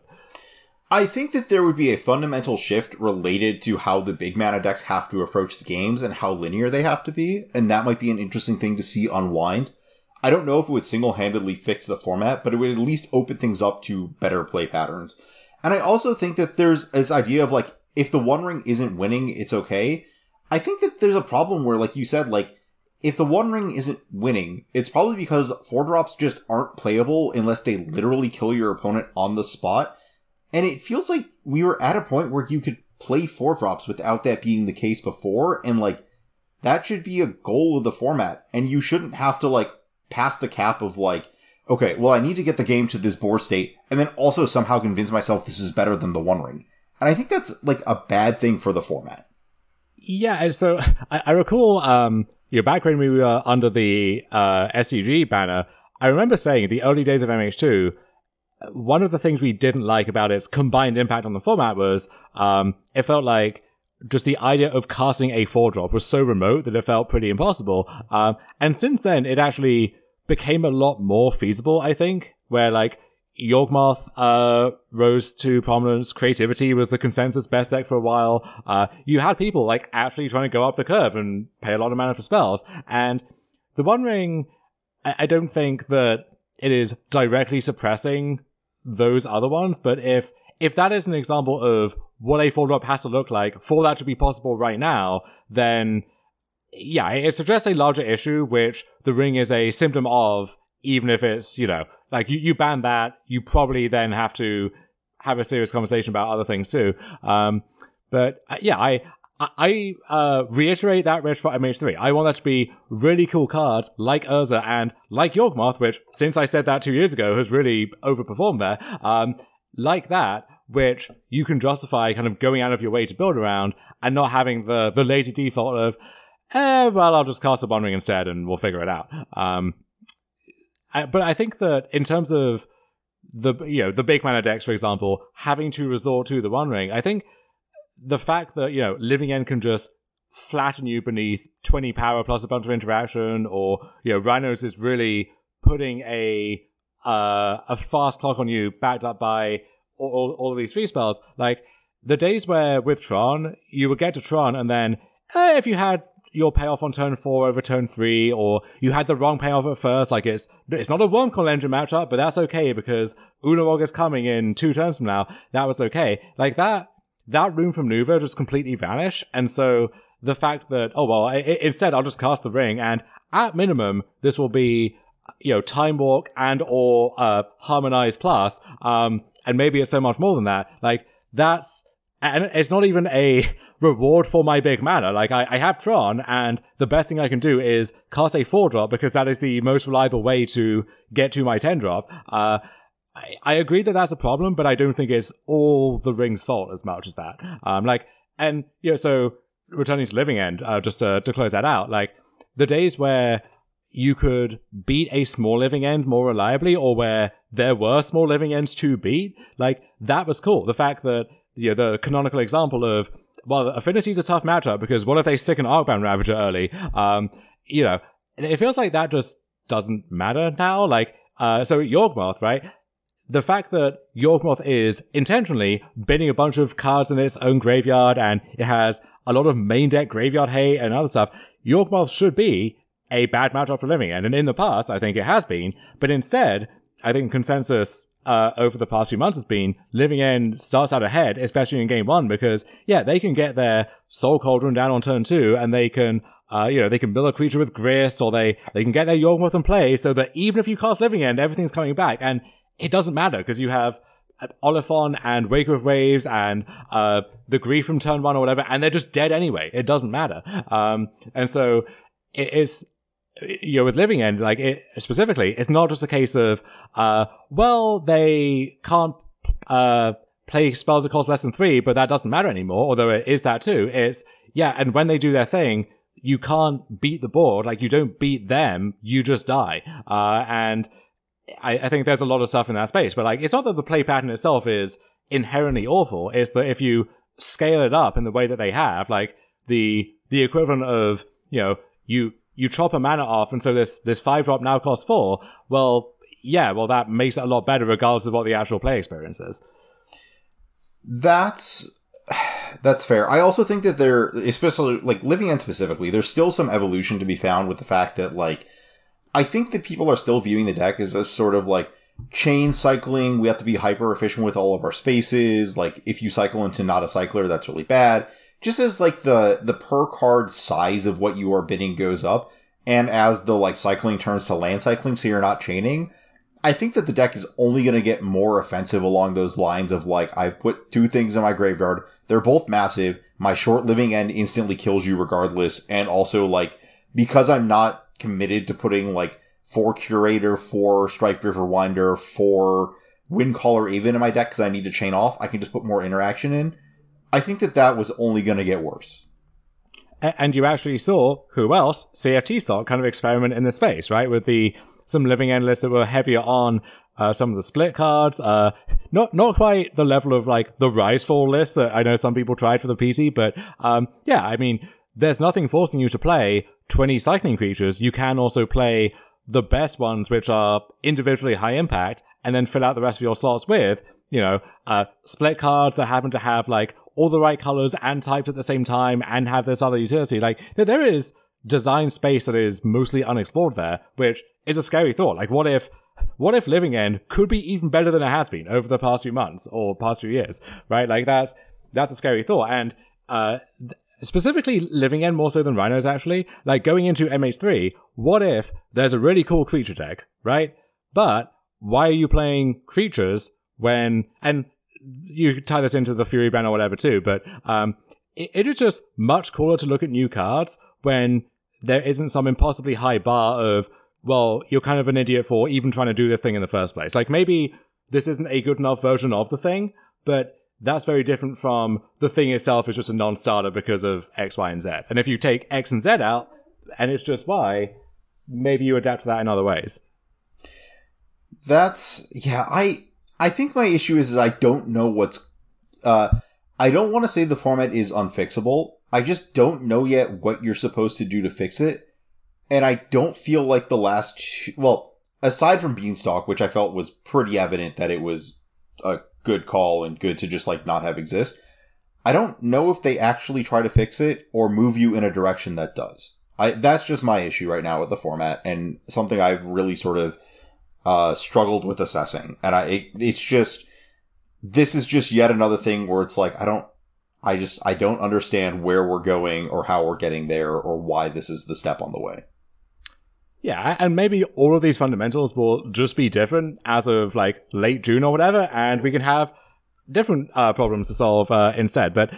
[SPEAKER 2] I think that there would be a fundamental shift related to how the big mana decks have to approach the games and how linear they have to be, and that might be an interesting thing to see unwind. I don't know if it would single-handedly fix the format, but it would at least open things up to better play patterns. And I also think that there's this idea of, like, if the One Ring isn't winning, it's okay. I think that there's a problem where, like you said, like, if the One Ring isn't winning, it's probably because 4-drops just aren't playable unless they literally kill your opponent on the spot. And it feels like we were at a point where you could play 4-drops without that being the case before, and, like, that should be a goal of the format. And you shouldn't have to, like, pass the cap of, like, okay, well, I need to get the game to this board state, and then also somehow convince myself this is better than the One Ring. And I think that's, like, a bad thing for the format.
[SPEAKER 1] Yeah, so I recall, back when we were under the SCG banner, I remember saying in the early days of MH2, one of the things we didn't like about its combined impact on the format was it felt like just the idea of casting a 4-drop was so remote that it felt pretty impossible. And since then, it actually became a lot more feasible, I think, where, like, Yawgmoth rose to prominence. Creativity was the consensus best deck for a while. You had people, like, actually trying to go up the curve and pay a lot of mana for spells. And the One Ring, I don't think that it is directly suppressing those other ones, but if that is an example of what a 4-drop has to look like for that to be possible right now, then yeah, it suggests a larger issue, which the ring is a symptom of, even if it's, like, you ban that, you probably then have to have a serious conversation about other things too. But yeah, I reiterate that wish for MH3. I want that to be really cool cards like Urza and like Yawgmoth, which, since I said that 2 years ago, has really overperformed there. Like that, which you can justify kind of going out of your way to build around and not having the lazy default of, well, I'll just cast a One Ring instead and we'll figure it out. But I think that in terms of the big mana decks, for example, having to resort to the One Ring, I think the fact that, Living End can just flatten you beneath 20 power plus a bunch of interaction, or, Rhinos is really putting a fast clock on you backed up by all of these free spells. Like, the days where with Tron, you would get to Tron and then, if you had your payoff on turn 4 over turn 3, or you had the wrong payoff at first, like, it's not a Wormcoil Engine matchup, but that's okay because Unarog is coming in 2 turns from now. That was okay. Like, that room from Nuva just completely vanished, and so the fact that, instead I'll just cast the ring, and at minimum, this will be, Time Walk and or Harmonize Plus, and maybe it's so much more than that. Like, and it's not even a reward for my big mana. Like, I have Tron, and the best thing I can do is cast a 4-drop because that is the most reliable way to get to my 10-drop. I agree that that's a problem, but I don't think it's all the ring's fault as much as that. So returning to Living End, just to close that out, like the days where you could beat a small Living End more reliably, or where there were small Living Ends to beat, like that was cool. The fact that, you know, the canonical example of, well, Affinity's a tough matchup because what if they stick an Arcbound Ravager early? You know, it feels like that just doesn't matter now. Like, so Yawgmoth, right? The fact that Yawgmoth is intentionally binning a bunch of cards in its own graveyard, and it has a lot of main deck graveyard hate and other stuff, Yawgmoth should be a bad matchup for Living End. And in the past, I think it has been. But instead, I think consensus over the past few months has been Living End starts out ahead, especially in game 1, because, yeah, they can get their Soul Cauldron down on turn 2, and they can, you know, they can build a creature with Grist, or they can get their Yawgmoth in play, so that even if you cast Living End, everything's coming back. And it doesn't matter, because you have Oliphant and Wake of Waves and the Grief from turn 1 or whatever, and they're just dead anyway. It doesn't matter. And so it is, you know, with Living End, like, it specifically, it's not just a case of, well, they can't play spells that cost less than 3, but that doesn't matter anymore, although it is that too. It's, yeah, and when they do their thing, you can't beat the board. Like, you don't beat them, you just die. And I think there's a lot of stuff in that space, but like, it's not that the play pattern itself is inherently awful. It's that if you scale it up in the way that they have, like the equivalent of, you know, you chop a mana off, and so this 5-drop now costs 4. Well, yeah, well, that makes it a lot better regardless of what the actual play experience is.
[SPEAKER 2] That's fair. I also think that there, especially like Living End specifically, there's still some evolution to be found with the fact that, like, I think that people are still viewing the deck as this sort of like chain cycling. We have to be hyper efficient with all of our spaces. Like, if you cycle into not a cycler, that's really bad. Just as like the per card size of what you are bidding goes up, and as the like cycling turns to land cycling, so you're not chaining, I think that the deck is only going to get more offensive along those lines of like, I've put 2 things in my graveyard. They're both massive. My short Living End instantly kills you regardless. And also, like, because I'm not committed to putting like 4 Curator, 4 Strike River Winder, 4 Windcaller Aven in my deck because I need to chain off, I can just put more interaction in. I think that was only going to get worse.
[SPEAKER 1] And you actually saw, who else? CFT saw kind of experiment in the space, right? With some Living End lists that were heavier on some of the split cards. Not quite the level of like the Rise-Fall lists that I know some people tried for the PT, but yeah, I mean, there's nothing forcing you to play 20 cycling creatures. You can also play the best ones, which are individually high impact, and then fill out the rest of your slots with, you know, split cards that happen to have like all the right colors and types at the same time and have this other utility. Like, there is design space that is mostly unexplored there, which is a scary thought. Like, what if Living End could be even better than it has been over the past few months or past few years, right? Like, that's a scary thought. And specifically Living End more so than Rhinos, actually. Like, going into MH3, what if there's a really cool creature deck, right? But why are you playing creatures when, and you tie this into the Fury ban or whatever too, but it is just much cooler to look at new cards when there isn't some impossibly high bar of, well, you're kind of an idiot for even trying to do this thing in the first place. Like, maybe this isn't a good enough version of the thing, but that's very different from the thing itself is just a non-starter because of X, Y, and Z. And if you take X and Z out, and it's just Y, maybe you adapt to that in other ways.
[SPEAKER 2] I think my issue is I don't know what's, I don't want to say the format is unfixable. I just don't know yet what you're supposed to do to fix it. And I don't feel like aside from Beanstalk, which I felt was pretty evident that it was a good call and good to just like not have exist, I don't know if they actually try to fix it or move you in a direction that does. That's just my issue right now with the format, and something I've really sort of struggled with assessing. And it's just, this is just yet another thing where it's like, I don't understand where we're going or how we're getting there or why this is the step on the way.
[SPEAKER 1] Yeah, and maybe all of these fundamentals will just be different as of like late June or whatever, and we can have different problems to solve instead. But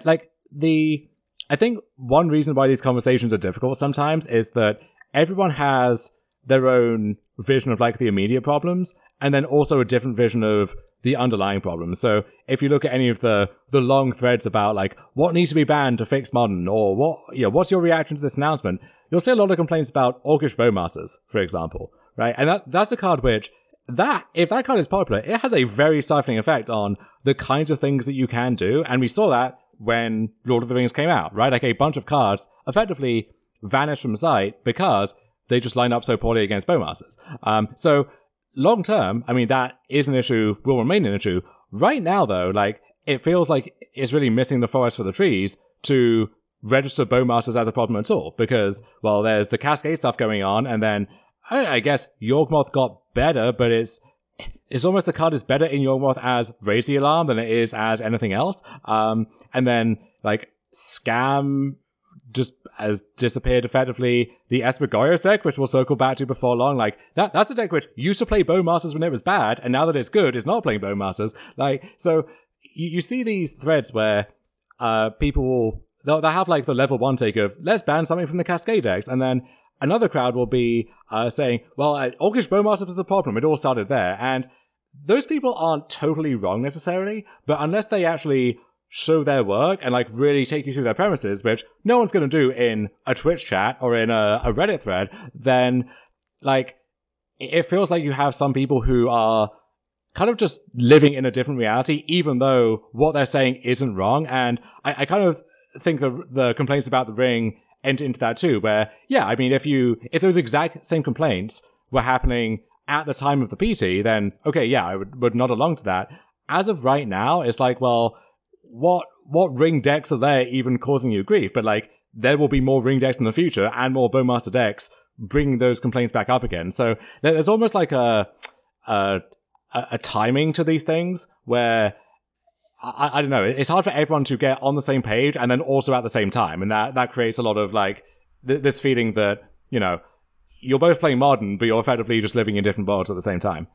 [SPEAKER 1] I think one reason why these conversations are difficult sometimes is that everyone has their own vision of like the immediate problems, and then also a different vision of the underlying problems. So if you look at any of the long threads about like what needs to be banned to fix modern, or what's your reaction to this announcement, you'll see a lot of complaints about Orcish Bowmasters, for example, right? And that's a card which if that card is popular, it has a very stifling effect on the kinds of things that you can do. And we saw that when Lord of the Rings came out, right? Like a bunch of cards effectively vanished from sight because they just line up so poorly against Bowmasters. So long term, I mean, that is an issue, will remain an issue. Right now, though, like, it feels like it's really missing the forest for the trees to register Bowmasters as a problem at all. Because, well, there's the Cascade stuff going on, and then I guess Yawgmoth got better, but it's almost the card is better in Yawgmoth as Raise the Alarm than it is as anything else. And then, like, Scam just has disappeared effectively. The Espergoyos deck, which we'll circle back to before long, like, that's a deck which used to play Bowmasters when it was bad, and now that it's good, it's not playing Bowmasters. Like, so you see these threads where people they'll have, like, the level 1 take of, let's ban something from the Cascade decks, and then another crowd will be saying, well, Orcish Bowmasters is the problem. It all started there. And those people aren't totally wrong necessarily, but unless they actually show their work and like really take you through their premises, which no one's going to do in a Twitch chat or in a Reddit thread, then like it feels like you have some people who are kind of just living in a different reality, even though what they're saying isn't wrong. And I kind of think the complaints about the ring enter into that too, where, yeah, I mean, if those exact same complaints were happening at the time of the PT, then, okay, yeah, I would nod along to that. As of right now, it's like, well, what ring decks are there even causing you grief? But, like, there will be more ring decks in the future and more Bowmaster decks bringing those complaints back up again. So there's almost like a timing to these things where I don't know. It's hard for everyone to get on the same page and then also at the same time. And that creates a lot of like this feeling that, you know, you're both playing modern, but you're effectively just living in different worlds at the same time.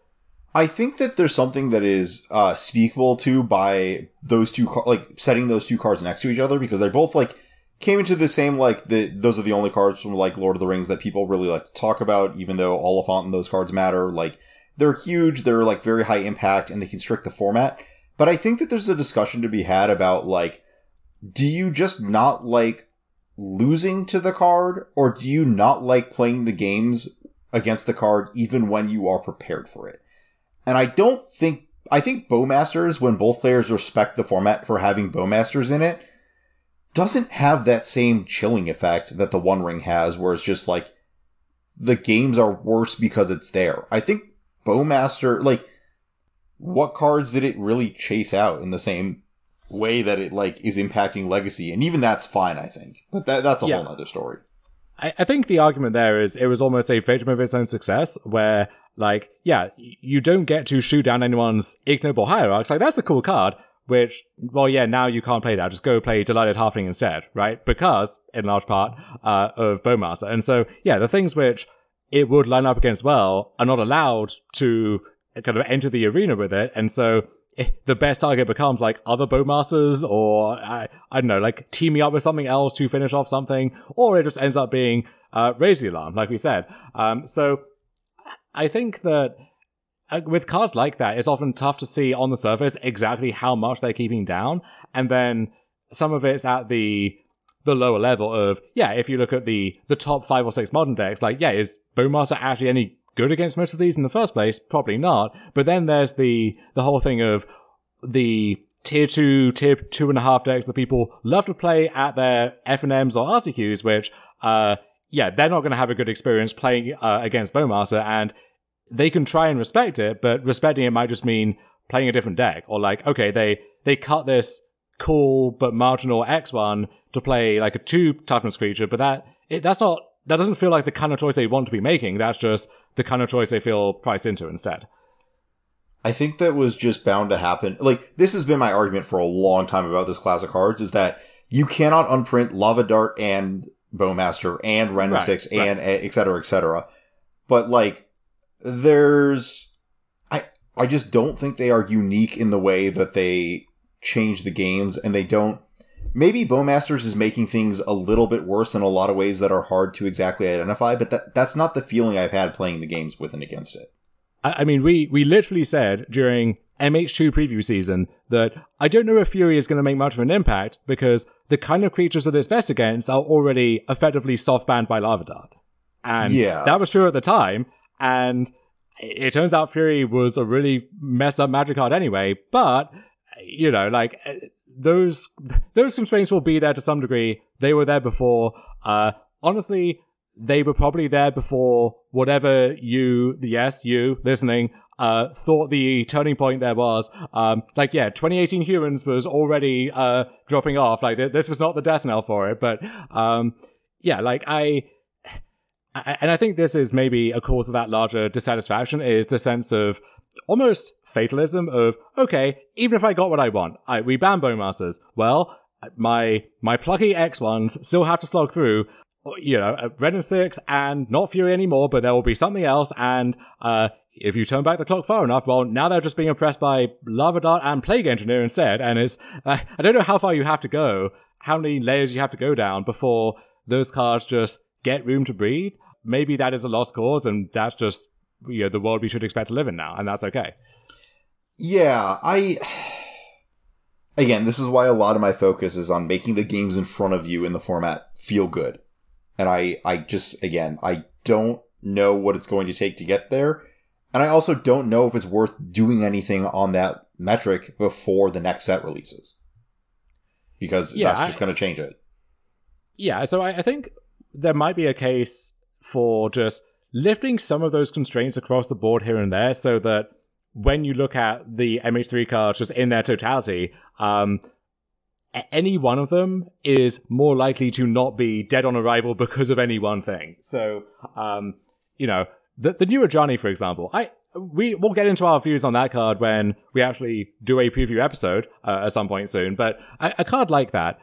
[SPEAKER 2] I think that there's something that is speakable to by those two, like setting those two cards next to each other, because they both like came into the same, like those are the only cards from like Lord of the Rings that people really like to talk about, even though Oliphant and those cards matter. Like, they're huge, they're like very high impact, and they constrict the format. But I think that there's a discussion to be had about, like, do you just not like losing to the card, or do you not like playing the games against the card even when you are prepared for it? And I think Bowmasters, when both players respect the format for having Bowmasters in it, doesn't have that same chilling effect that the One Ring has, where it's just like, the games are worse because it's there. I think Bowmaster, like, what cards did it really chase out in the same way that it like is impacting Legacy? And even that's fine, I think. But that's a whole other story.
[SPEAKER 1] I think the argument there is it was almost a victim of its own success, where, like, yeah, you don't get to shoot down anyone's ignoble hierarchs. Like, that's a cool card, which, well, yeah, now you can't play that. Just go play Delighted Halfling instead, right? Because, in large part, of Bowmaster. And so, yeah, the things which it would line up against well are not allowed to kind of enter the arena with it. And so the best target becomes like other Bowmasters, or I don't know, like teaming up with something else to finish off something, or it just ends up being Raise the Alarm, like we said. So I think that with cards like that, it's often tough to see on the surface exactly how much they're keeping down, and then some of it's at the lower level of, yeah, if you look at the top 5 or 6 modern decks, like, yeah, is Bowmaster actually any good against most of these in the first place? Probably not. But then there's the whole thing of the tier 2, tier 2.5 decks that people love to play at their FNMs or RCQs, which, yeah, they're not going to have a good experience playing against Bowmaster, and they can try and respect it, but respecting it might just mean playing a different deck. Or like, okay, they cut this cool but marginal X1 to play like a 2 toughness creature, but that doesn't feel like the kind of choice they want to be making. That's just the kind of choice they feel priced into instead.
[SPEAKER 2] I think that was just bound to happen. Like, this has been my argument for a long time about this class of cards, is that you cannot unprint Lava Dart and Bowmaster and Random 6 and et cetera, et cetera. But, like, I just don't think they are unique in the way that they change the games, and they don't maybe Bowmasters is making things a little bit worse in a lot of ways that are hard to exactly identify, but that's not the feeling I've had playing the games with and against it.
[SPEAKER 1] I mean, we literally said during MH2 preview season that I don't know if Fury is going to make much of an impact because the kind of creatures that it's best against are already effectively soft banned by Lava Dart. And that was true at the time, and it turns out Fury was a really messed up magic card anyway, but, you know, like, those constraints will be there to some degree. They were there before. Honestly, they were probably there before whatever you listening, thought the turning point there was. 2018 Humans was already, dropping off. Like, this was not the death knell for it, but, I think this is maybe a cause of that larger dissatisfaction is the sense of almost fatalism of, okay, even if I got what I want, we ban Bowmasters, well, my plucky X1s still have to slog through, you know, Red and 6 and not Fury anymore, but there will be something else, and if you turn back the clock far enough, well, now they're just being oppressed by Lava Dart and Plague Engineer instead, and it's, I don't know how far you have to go, how many layers you have to go down before those cards just get room to breathe. Maybe that is a lost cause, and that's just, you know, the world we should expect to live in now, and that's okay.
[SPEAKER 2] Yeah, again, this is why a lot of my focus is on making the games in front of you in the format feel good. And I don't know what it's going to take to get there. And I also don't know if it's worth doing anything on that metric before the next set releases. Because that's just going to change it.
[SPEAKER 1] Yeah, so I think there might be a case for just lifting some of those constraints across the board here and there so that when you look at the MH3 cards just in their totality, any one of them is more likely to not be dead on arrival because of any one thing. So, you know, the new Ajani, for example, we'll get into our views on that card when we actually do a preview episode at some point soon, but a card like that,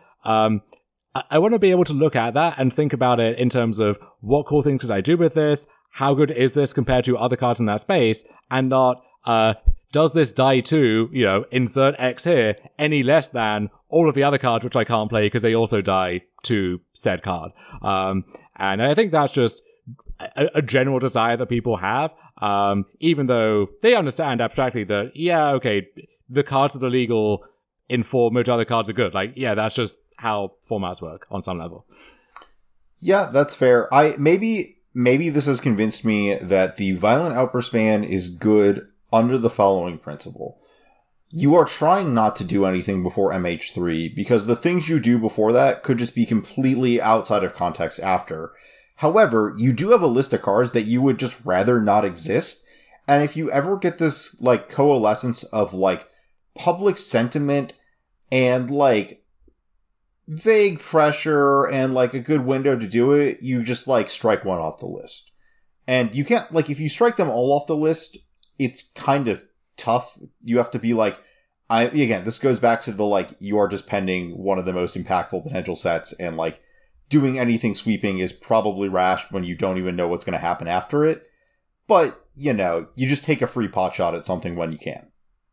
[SPEAKER 1] I want to be able to look at that and think about it in terms of what cool things could I do with this, how good is this compared to other cards in that space, and not, does this die to, you know, insert X here, any less than all of the other cards which I can't play because they also die to said card. And I think that's just a general desire that people have, even though they understand abstractly that, yeah, okay, the cards that are legal inform which other cards are good. Like, yeah, that's just how formats work on some level.
[SPEAKER 2] Yeah, that's fair. Maybe this has convinced me that the Violent Outburst ban is good under the following principle. You are trying not to do anything before MH3 because the things you do before that could just be completely outside of context after. However, you do have a list of cards that you would just rather not exist. And if you ever get this, like, coalescence of, like, public sentiment and, like, vague pressure and, like, a good window to do it, you just, like, strike one off the list. And you can't, like, if you strike them all off the list, it's kind of tough. You have to be like, again, this goes back to the, like, you are just pending one of the most impactful potential sets, and, like, doing anything sweeping is probably rash when you don't even know what's going to happen after it. But, you know, you just take a free pot shot at something when you can.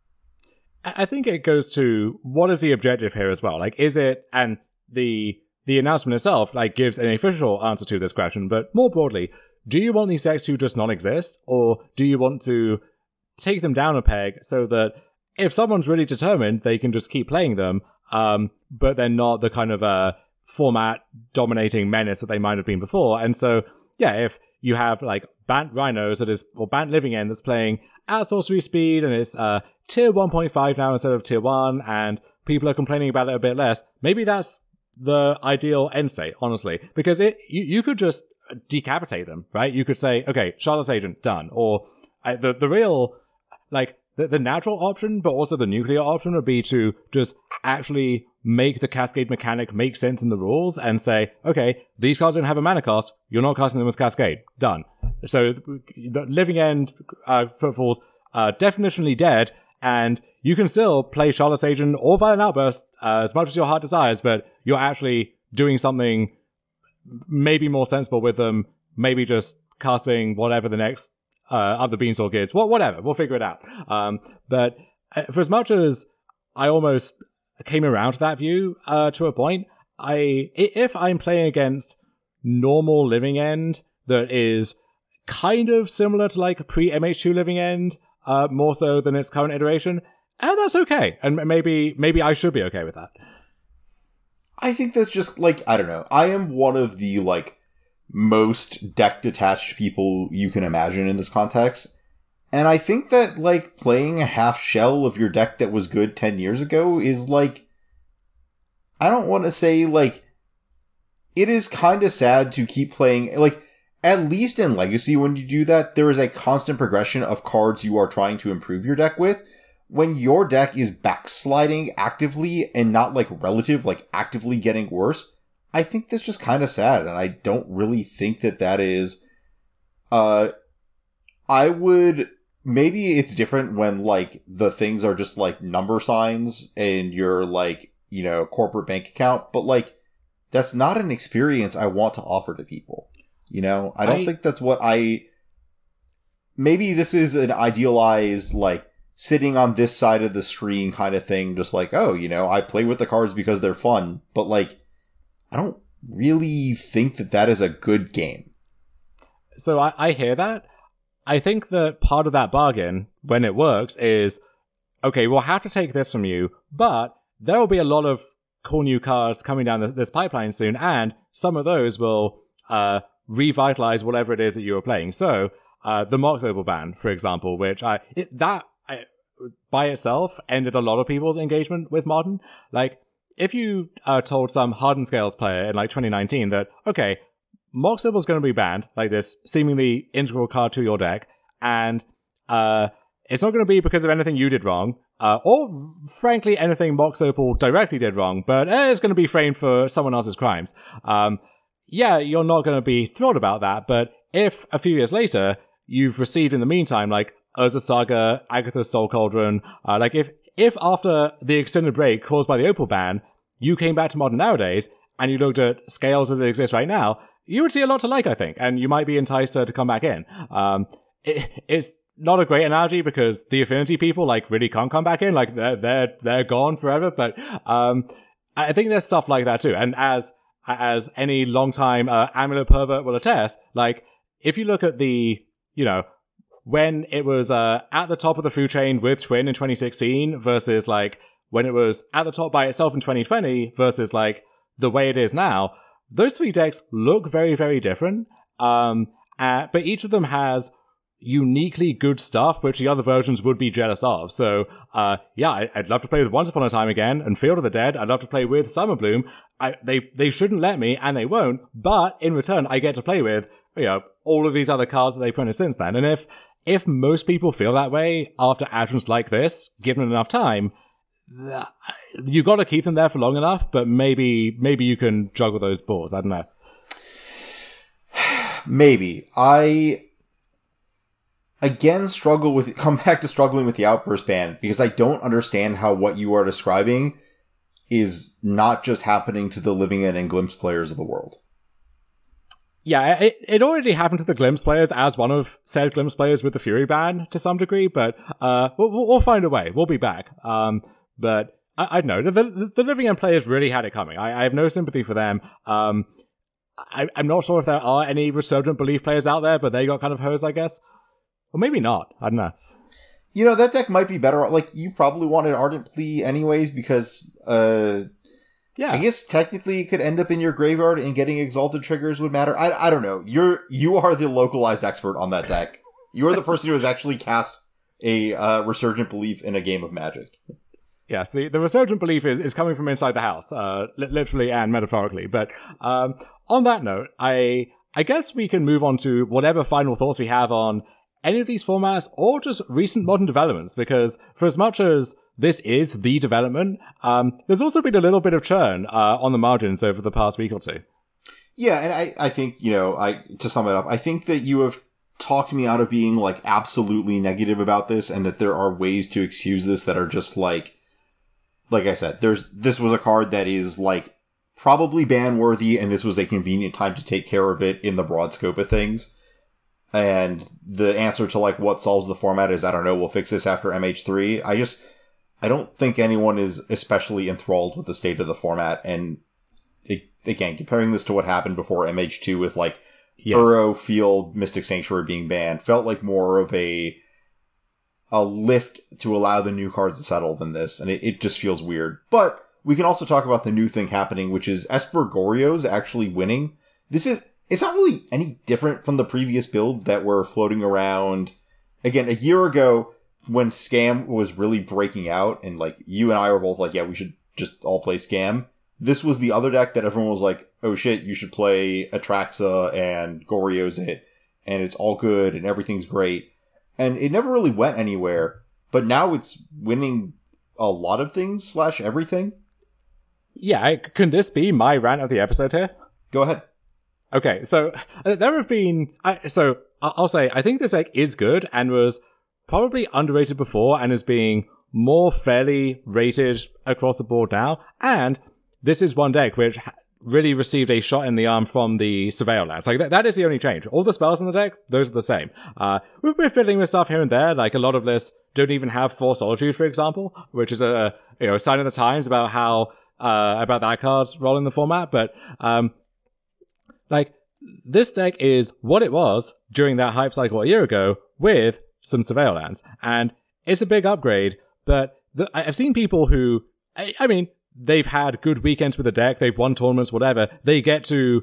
[SPEAKER 1] I think it goes to, what is the objective here as well? Like, is it, and the announcement itself, like, gives an official answer to this question, but more broadly, do you want these decks to just not exist, or do you want to take them down a peg so that if someone's really determined, they can just keep playing them, but they're not the kind of format dominating menace that they might have been before? And so, yeah, if you have, like, Bant Rhinos or Bant Living End that's playing at sorcery speed and it's tier 1.5 now instead of tier 1, and people are complaining about it a bit less, maybe that's the ideal end state, honestly, because you could just decapitate them, right? You could say, okay, Charlotte's Agent, done. Or the real, like, the natural option, but also the nuclear option would be to just actually make the Cascade mechanic make sense in the rules and say, okay, these cards don't have a mana cost, you're not casting them with Cascade. Done. So, the Living End Footfalls definitionally dead, and you can still play Charlotte's Agent or Violent Outburst as much as your heart desires, but you're actually doing something maybe more sensible with them, maybe just casting whatever the next other Beanstalk is. Whatever, we'll figure it out. But for as much as I almost came around to that view to a point. If I'm playing against normal Living End that is kind of similar to like pre-MH2 Living End, more so than its current iteration, and that's okay. And maybe I should be okay with that.
[SPEAKER 2] I think that's just, like, I don't know. I am one of the, like, most deck-detached people you can imagine in this context. And I think that, like, playing a half shell of your deck that was good 10 years ago is, like, I don't want to say, like, it is kind of sad to keep playing, like, at least in Legacy when you do that, there is a constant progression of cards you are trying to improve your deck with. When your deck is backsliding actively and not, like, relative, like, actively getting worse, I think that's just kind of sad, and I don't really think that is, I would, maybe it's different when, like, the things are just, like, number signs in your, like, you know, corporate bank account, but, like, that's not an experience I want to offer to people. You know? I don't think that's what maybe this is an idealized, like, sitting on this side of the screen kind of thing, just like, oh, you know, I play with the cards because they're fun, but, like, I don't really think that is a good game.
[SPEAKER 1] So I hear that. I think that part of that bargain, when it works, is, okay, we'll have to take this from you, but there will be a lot of cool new cards coming down this pipeline soon, and some of those will revitalize whatever it is that you were playing. So, the Mox Opal ban, for example, which by itself ended a lot of people's engagement with Modern. Like, if you told some Hardened Scales player in, like, 2019 that, okay, Mox Opal's going to be banned, like this seemingly integral card to your deck, and it's not going to be because of anything you did wrong, or frankly anything Mox Opal directly did wrong, but it's going to be framed for someone else's crimes. Yeah, you're not going to be thrilled about that, but if a few years later you've received in the meantime, like, Urza Saga, Agatha's Soul Cauldron, like if after the extended break caused by the Opal ban, you came back to Modern nowadays, and you looked at Scales as it exists right now, you would see a lot to like, I think, and you might be enticed to come back in. It's not a great analogy because the Affinity people, like, really can't come back in, like, they're gone forever, but I think there's stuff like that too, and as any long-time Amulet pervert will attest, like, if you look at the, you know, when it was at the top of the food chain with Twin in 2016 versus, like, when it was at the top by itself in 2020 versus, like, the way it is now, those three decks look very, very different. But each of them has uniquely good stuff, which the other versions would be jealous of. So, yeah, I'd love to play with Once Upon a Time again and Field of the Dead. I'd love to play with Summer Bloom. They shouldn't let me, and they won't, but in return, I get to play with, you know, all of these other cards that they've printed since then. And if most people feel that way after adjuncts like this, given enough time, you got to keep them there for long enough, but maybe you can juggle those balls. I don't know.
[SPEAKER 2] Maybe. I, again, come back to struggling with the Outburst ban, because I don't understand how what you are describing is not just happening to the Living End and Glimpse players of the world.
[SPEAKER 1] Yeah, it already happened to the Glimpse players as one of said Glimpse players with the Fury ban to some degree, but we'll find a way. We'll be back. But I don't know. The Living End players really had it coming. I have no sympathy for them. I'm not sure if there are any Resurgent Belief players out there, but they got kind of hosed, I guess. Or maybe not. I don't know.
[SPEAKER 2] You know, that deck might be better. Like, you probably wanted Ardent Plea anyways, because, yeah, I guess technically it could end up in your graveyard and getting Exalted triggers would matter. I don't know. You are the localized expert on that deck. You are the person who has actually cast a Resurgent Belief in a game of Magic.
[SPEAKER 1] Yes, the Resurgent Belief is coming from inside the house, literally and metaphorically. But on that note, I guess we can move on to whatever final thoughts we have on any of these formats or just recent Modern developments, because for as much as this is the development, there's also been a little bit of churn on the margins over the past week or two.
[SPEAKER 2] Yeah, and I think, you know, to sum it up, I think that you have talked me out of being, like, absolutely negative about this, and that there are ways to excuse this that are just, like I said, this was a card that is, like, probably ban-worthy, and this was a convenient time to take care of it in the broad scope of things. And the answer to, like, what solves the format is, I don't know, we'll fix this after MH3. I don't think anyone is especially enthralled with the state of the format. And again, comparing this to what happened before MH2 with like Uro, Field, Mystic Sanctuary being banned, felt like more of a lift to allow the new cards to settle than this. And it just feels weird. But we can also talk about the new thing happening, which is Esper Goryo's actually winning. It's not really any different from the previous builds that were floating around. Again, a year ago, when Scam was really breaking out, and like you and I were both like, yeah, we should just all play Scam. This was the other deck that everyone was like, oh shit, you should play Atraxa and Goryo's it, and it's all good and everything's great. And it never really went anywhere, but now it's winning a lot of things / everything.
[SPEAKER 1] Yeah, can this be my rant of the episode here?
[SPEAKER 2] Go ahead.
[SPEAKER 1] Okay, so there have been... I'll say, I think this deck is good and was probably underrated before and is being more fairly rated across the board now. And this is one deck which really received a shot in the arm from the Surveil Lands. Like, that is the only change. All the spells in the deck, those are the same. We're fiddling with stuff here and there. Like, a lot of lists don't even have Force Solitude, for example, which is a sign of the times about how about that card's role in the format. But this deck is what it was during that hype cycle a year ago with some Surveil Lands. And it's a big upgrade, but I've seen people who, I mean, they've had good weekends with the deck, they've won tournaments, whatever, they get to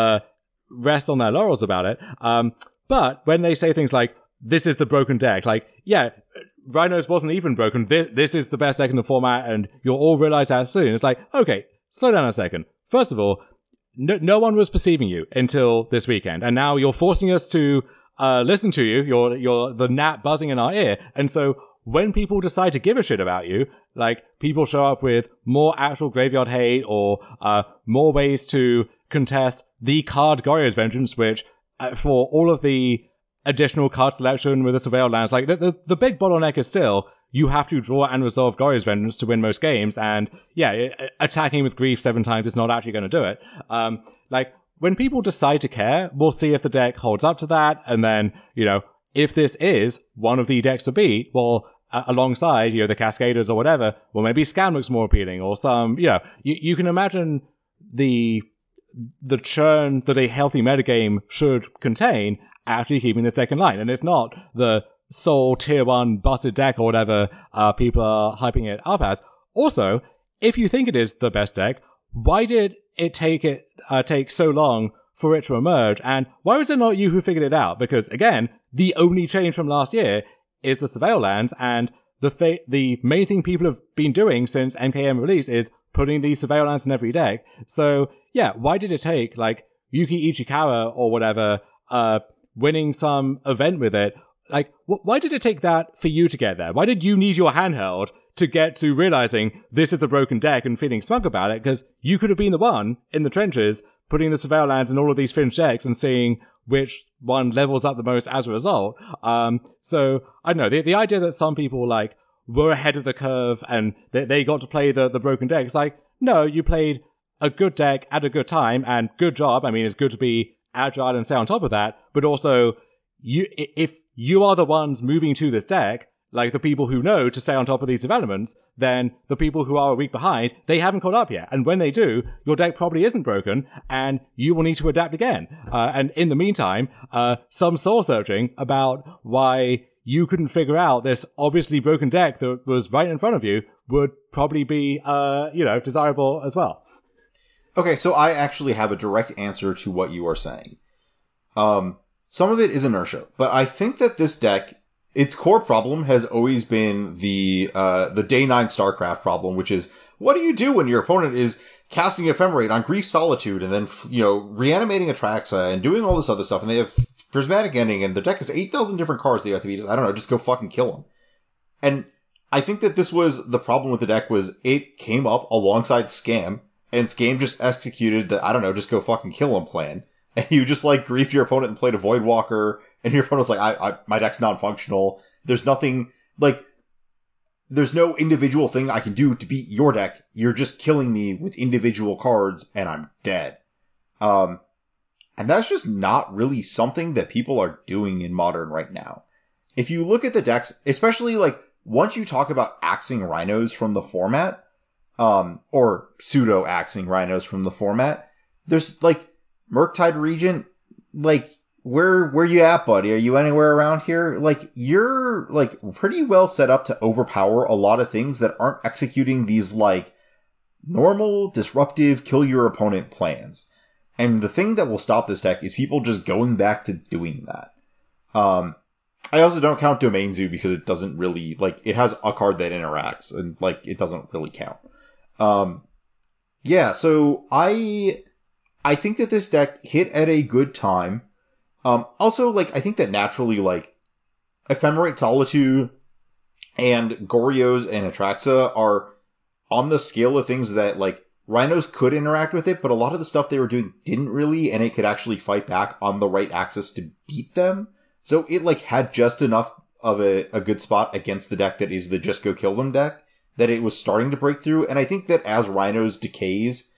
[SPEAKER 1] rest on their laurels about it. But when they say things like, this is the broken deck, like, yeah, Rhinos wasn't even broken, this is the best deck in the format, and you'll all realize that soon. It's like, okay, slow down a second. First of all, no one was perceiving you until this weekend, and now you're forcing us to listen to you. You're the gnat buzzing in our ear, and so when people decide to give a shit about you, like, people show up with more actual graveyard hate or more ways to contest the card Goryo's Vengeance, which for all of the additional card selection with the Surveil Lands, like, the big bottleneck is still you have to draw and resolve Goryo's Vengeance to win most games, and yeah, attacking with Grief 7 times is not actually going to do it. When people decide to care, we'll see if the deck holds up to that, and then, if this is one of the decks to beat, well, alongside, the Cascaders or whatever, well, maybe Scam looks more appealing, or some, you can imagine the churn that a healthy metagame should contain actually keeping this deck in line, and it's not the sole tier 1 busted deck or whatever people are hyping it up as. Also, if you think it is the best deck, why did it take so long for it to emerge, and why was it not you who figured it out? Because again, the only change from last year is the Surveil Lands, and the main thing people have been doing since MKM release is putting these Surveil Lands in every deck. So yeah, why did it take like Yuki Ichikawa or whatever winning some event with it? Like, why did it take that for you to get there? Why did you need your handheld to get to realizing this is a broken deck and feeling smug about it? Because you could have been the one in the trenches putting the Surveil Lands in all of these fringe decks and seeing which one levels up the most as a result. So, I don't know, the idea that some people, like, were ahead of the curve and they got to play the broken deck, it's like, no, you played a good deck at a good time, and good job. I mean, it's good to be agile and stay on top of that, but also, if you are the ones moving to this deck, like the people who know to stay on top of these developments, then the people who are a week behind, they haven't caught up yet. And when they do, your deck probably isn't broken, and you will need to adapt again. And in the meantime, some soul searching about why you couldn't figure out this obviously broken deck that was right in front of you would probably be, desirable as well.
[SPEAKER 2] Okay, so I actually have a direct answer to what you are saying. Some of it is inertia, but I think that this deck, its core problem has always been the Day 9 StarCraft problem, which is, what do you do when your opponent is casting Ephemerate on Grief Solitude and then, reanimating Atraxa and doing all this other stuff, and they have Prismatic Ending, and the deck has 8,000 different cards that you have to be just go fucking kill them. And I think that this was the problem with the deck, was it came up alongside Scam, and Scam just executed the, just go fucking kill them plan. And you just, griefed your opponent and played a Voidwalker, and your opponent was like, my deck's non-functional. There's nothing, there's no individual thing I can do to beat your deck. You're just killing me with individual cards, and I'm dead. And that's just not really something that people are doing in Modern right now. If you look at the decks, especially, once you talk about axing rhinos from the format, or pseudo-axing rhinos from the format, there's, like, Murktide Regent, like, where you at, buddy? Are you anywhere around here? Like, you're, like, pretty well set up to overpower a lot of things that aren't executing these, like, normal, disruptive, kill your opponent plans. And the thing that will stop this deck is people just going back to doing that. I also don't count Domain Zoo because it doesn't really, like, it has a card that interacts, and, like, it doesn't really count. Yeah, so I think that this deck hit at a good time. Also, like, I think that naturally, like, Ephemerate Solitude and Goryo's and Atraxa are on the scale of things that, like, Rhinos could interact with it, but a lot of the stuff they were doing didn't really, and it could actually fight back on the right axis to beat them. So it, like, had just enough of a good spot against the deck that is the just go kill them deck that it was starting to break through. And I think that as Rhinos decays,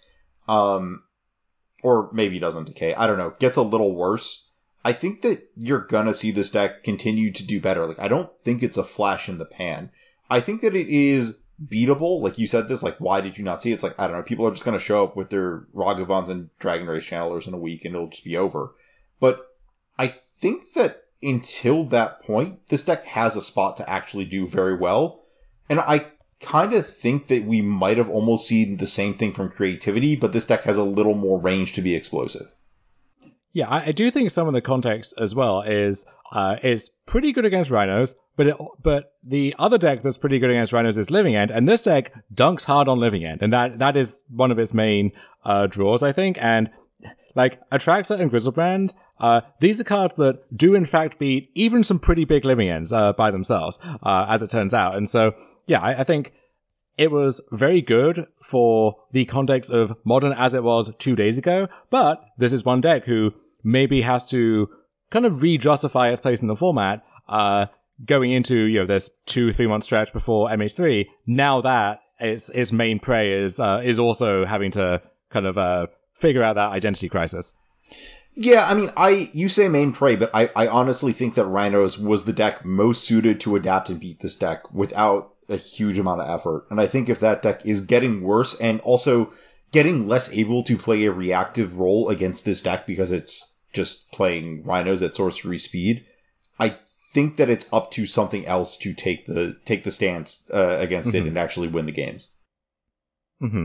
[SPEAKER 2] or maybe doesn't decay, I don't know, gets a little worse, I think that you're gonna see this deck continue to do better. Like, I don't think it's a flash in the pan. I think that it is beatable. Like, you said this, like, why did you not see it? It's like, I don't know, people are just gonna show up with their Ragavans and Dragon Race Channelers in a week and it'll just be over. But I think that until that point, this deck has a spot to actually do very well. And I kind of think that we might have almost seen the same thing from Creativity, but this deck has a little more range to be explosive.
[SPEAKER 1] Yeah, I do think some of the context as well is pretty good against Rhinos, but the other deck that's pretty good against Rhinos is Living End, and this deck dunks hard on Living End, and that is one of its main draws, I think. And like Atraxa and Griselbrand, these are cards that do in fact beat even some pretty big Living Ends by themselves, as it turns out. And so, yeah, I think it was very good for the context of Modern as it was 2 days ago, but this is one deck who maybe has to kind of re-justify its place in the format, going into, you know, this 2-3 month stretch before MH3. Now that its main prey is also having to kind of figure out that identity crisis.
[SPEAKER 2] Yeah, I mean, you say main prey, but I honestly think that Rhinos was the deck most suited to adapt and beat this deck without a huge amount of effort. And I think if that deck is getting worse and also getting less able to play a reactive role against this deck because it's just playing Rhinos at sorcery speed, I think that it's up to something else to take the stance against it and actually win the games.
[SPEAKER 1] Mm-hmm.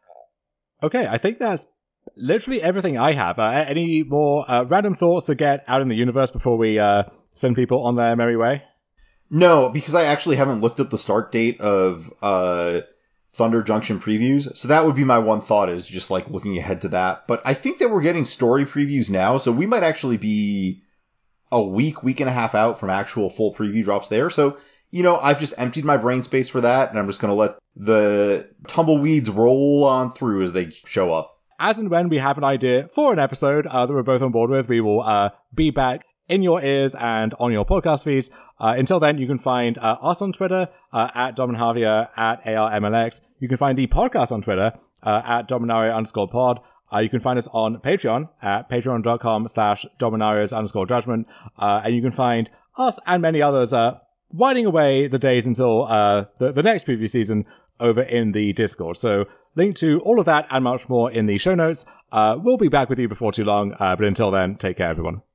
[SPEAKER 1] Okay, I think that's literally everything I have. Any more random thoughts to get out in the universe before we send people on their merry way?
[SPEAKER 2] No, because I actually haven't looked at the start date of Thunder Junction previews. So that would be my one thought, is just like looking ahead to that. But I think that we're getting story previews now. So we might actually be a week and a half out from actual full preview drops there. So, you know, I've just emptied my brain space for that. And I'm just going to let the tumbleweeds roll on through as they show up.
[SPEAKER 1] As and when we have an idea for an episode that we're both on board with, we will be back in your ears and on your podcast feeds. Until then, you can find us on Twitter at Dominaria, at ARMLX. You can find the podcast on Twitter at Dominaria_pod. You can find us on Patreon at patreon.com/Dominarias_judgment. And you can find us and many others whiting away the days until the next preview season over in the Discord. So link to all of that and much more in the show notes. We'll be back with you before too long. But until then, take care, everyone.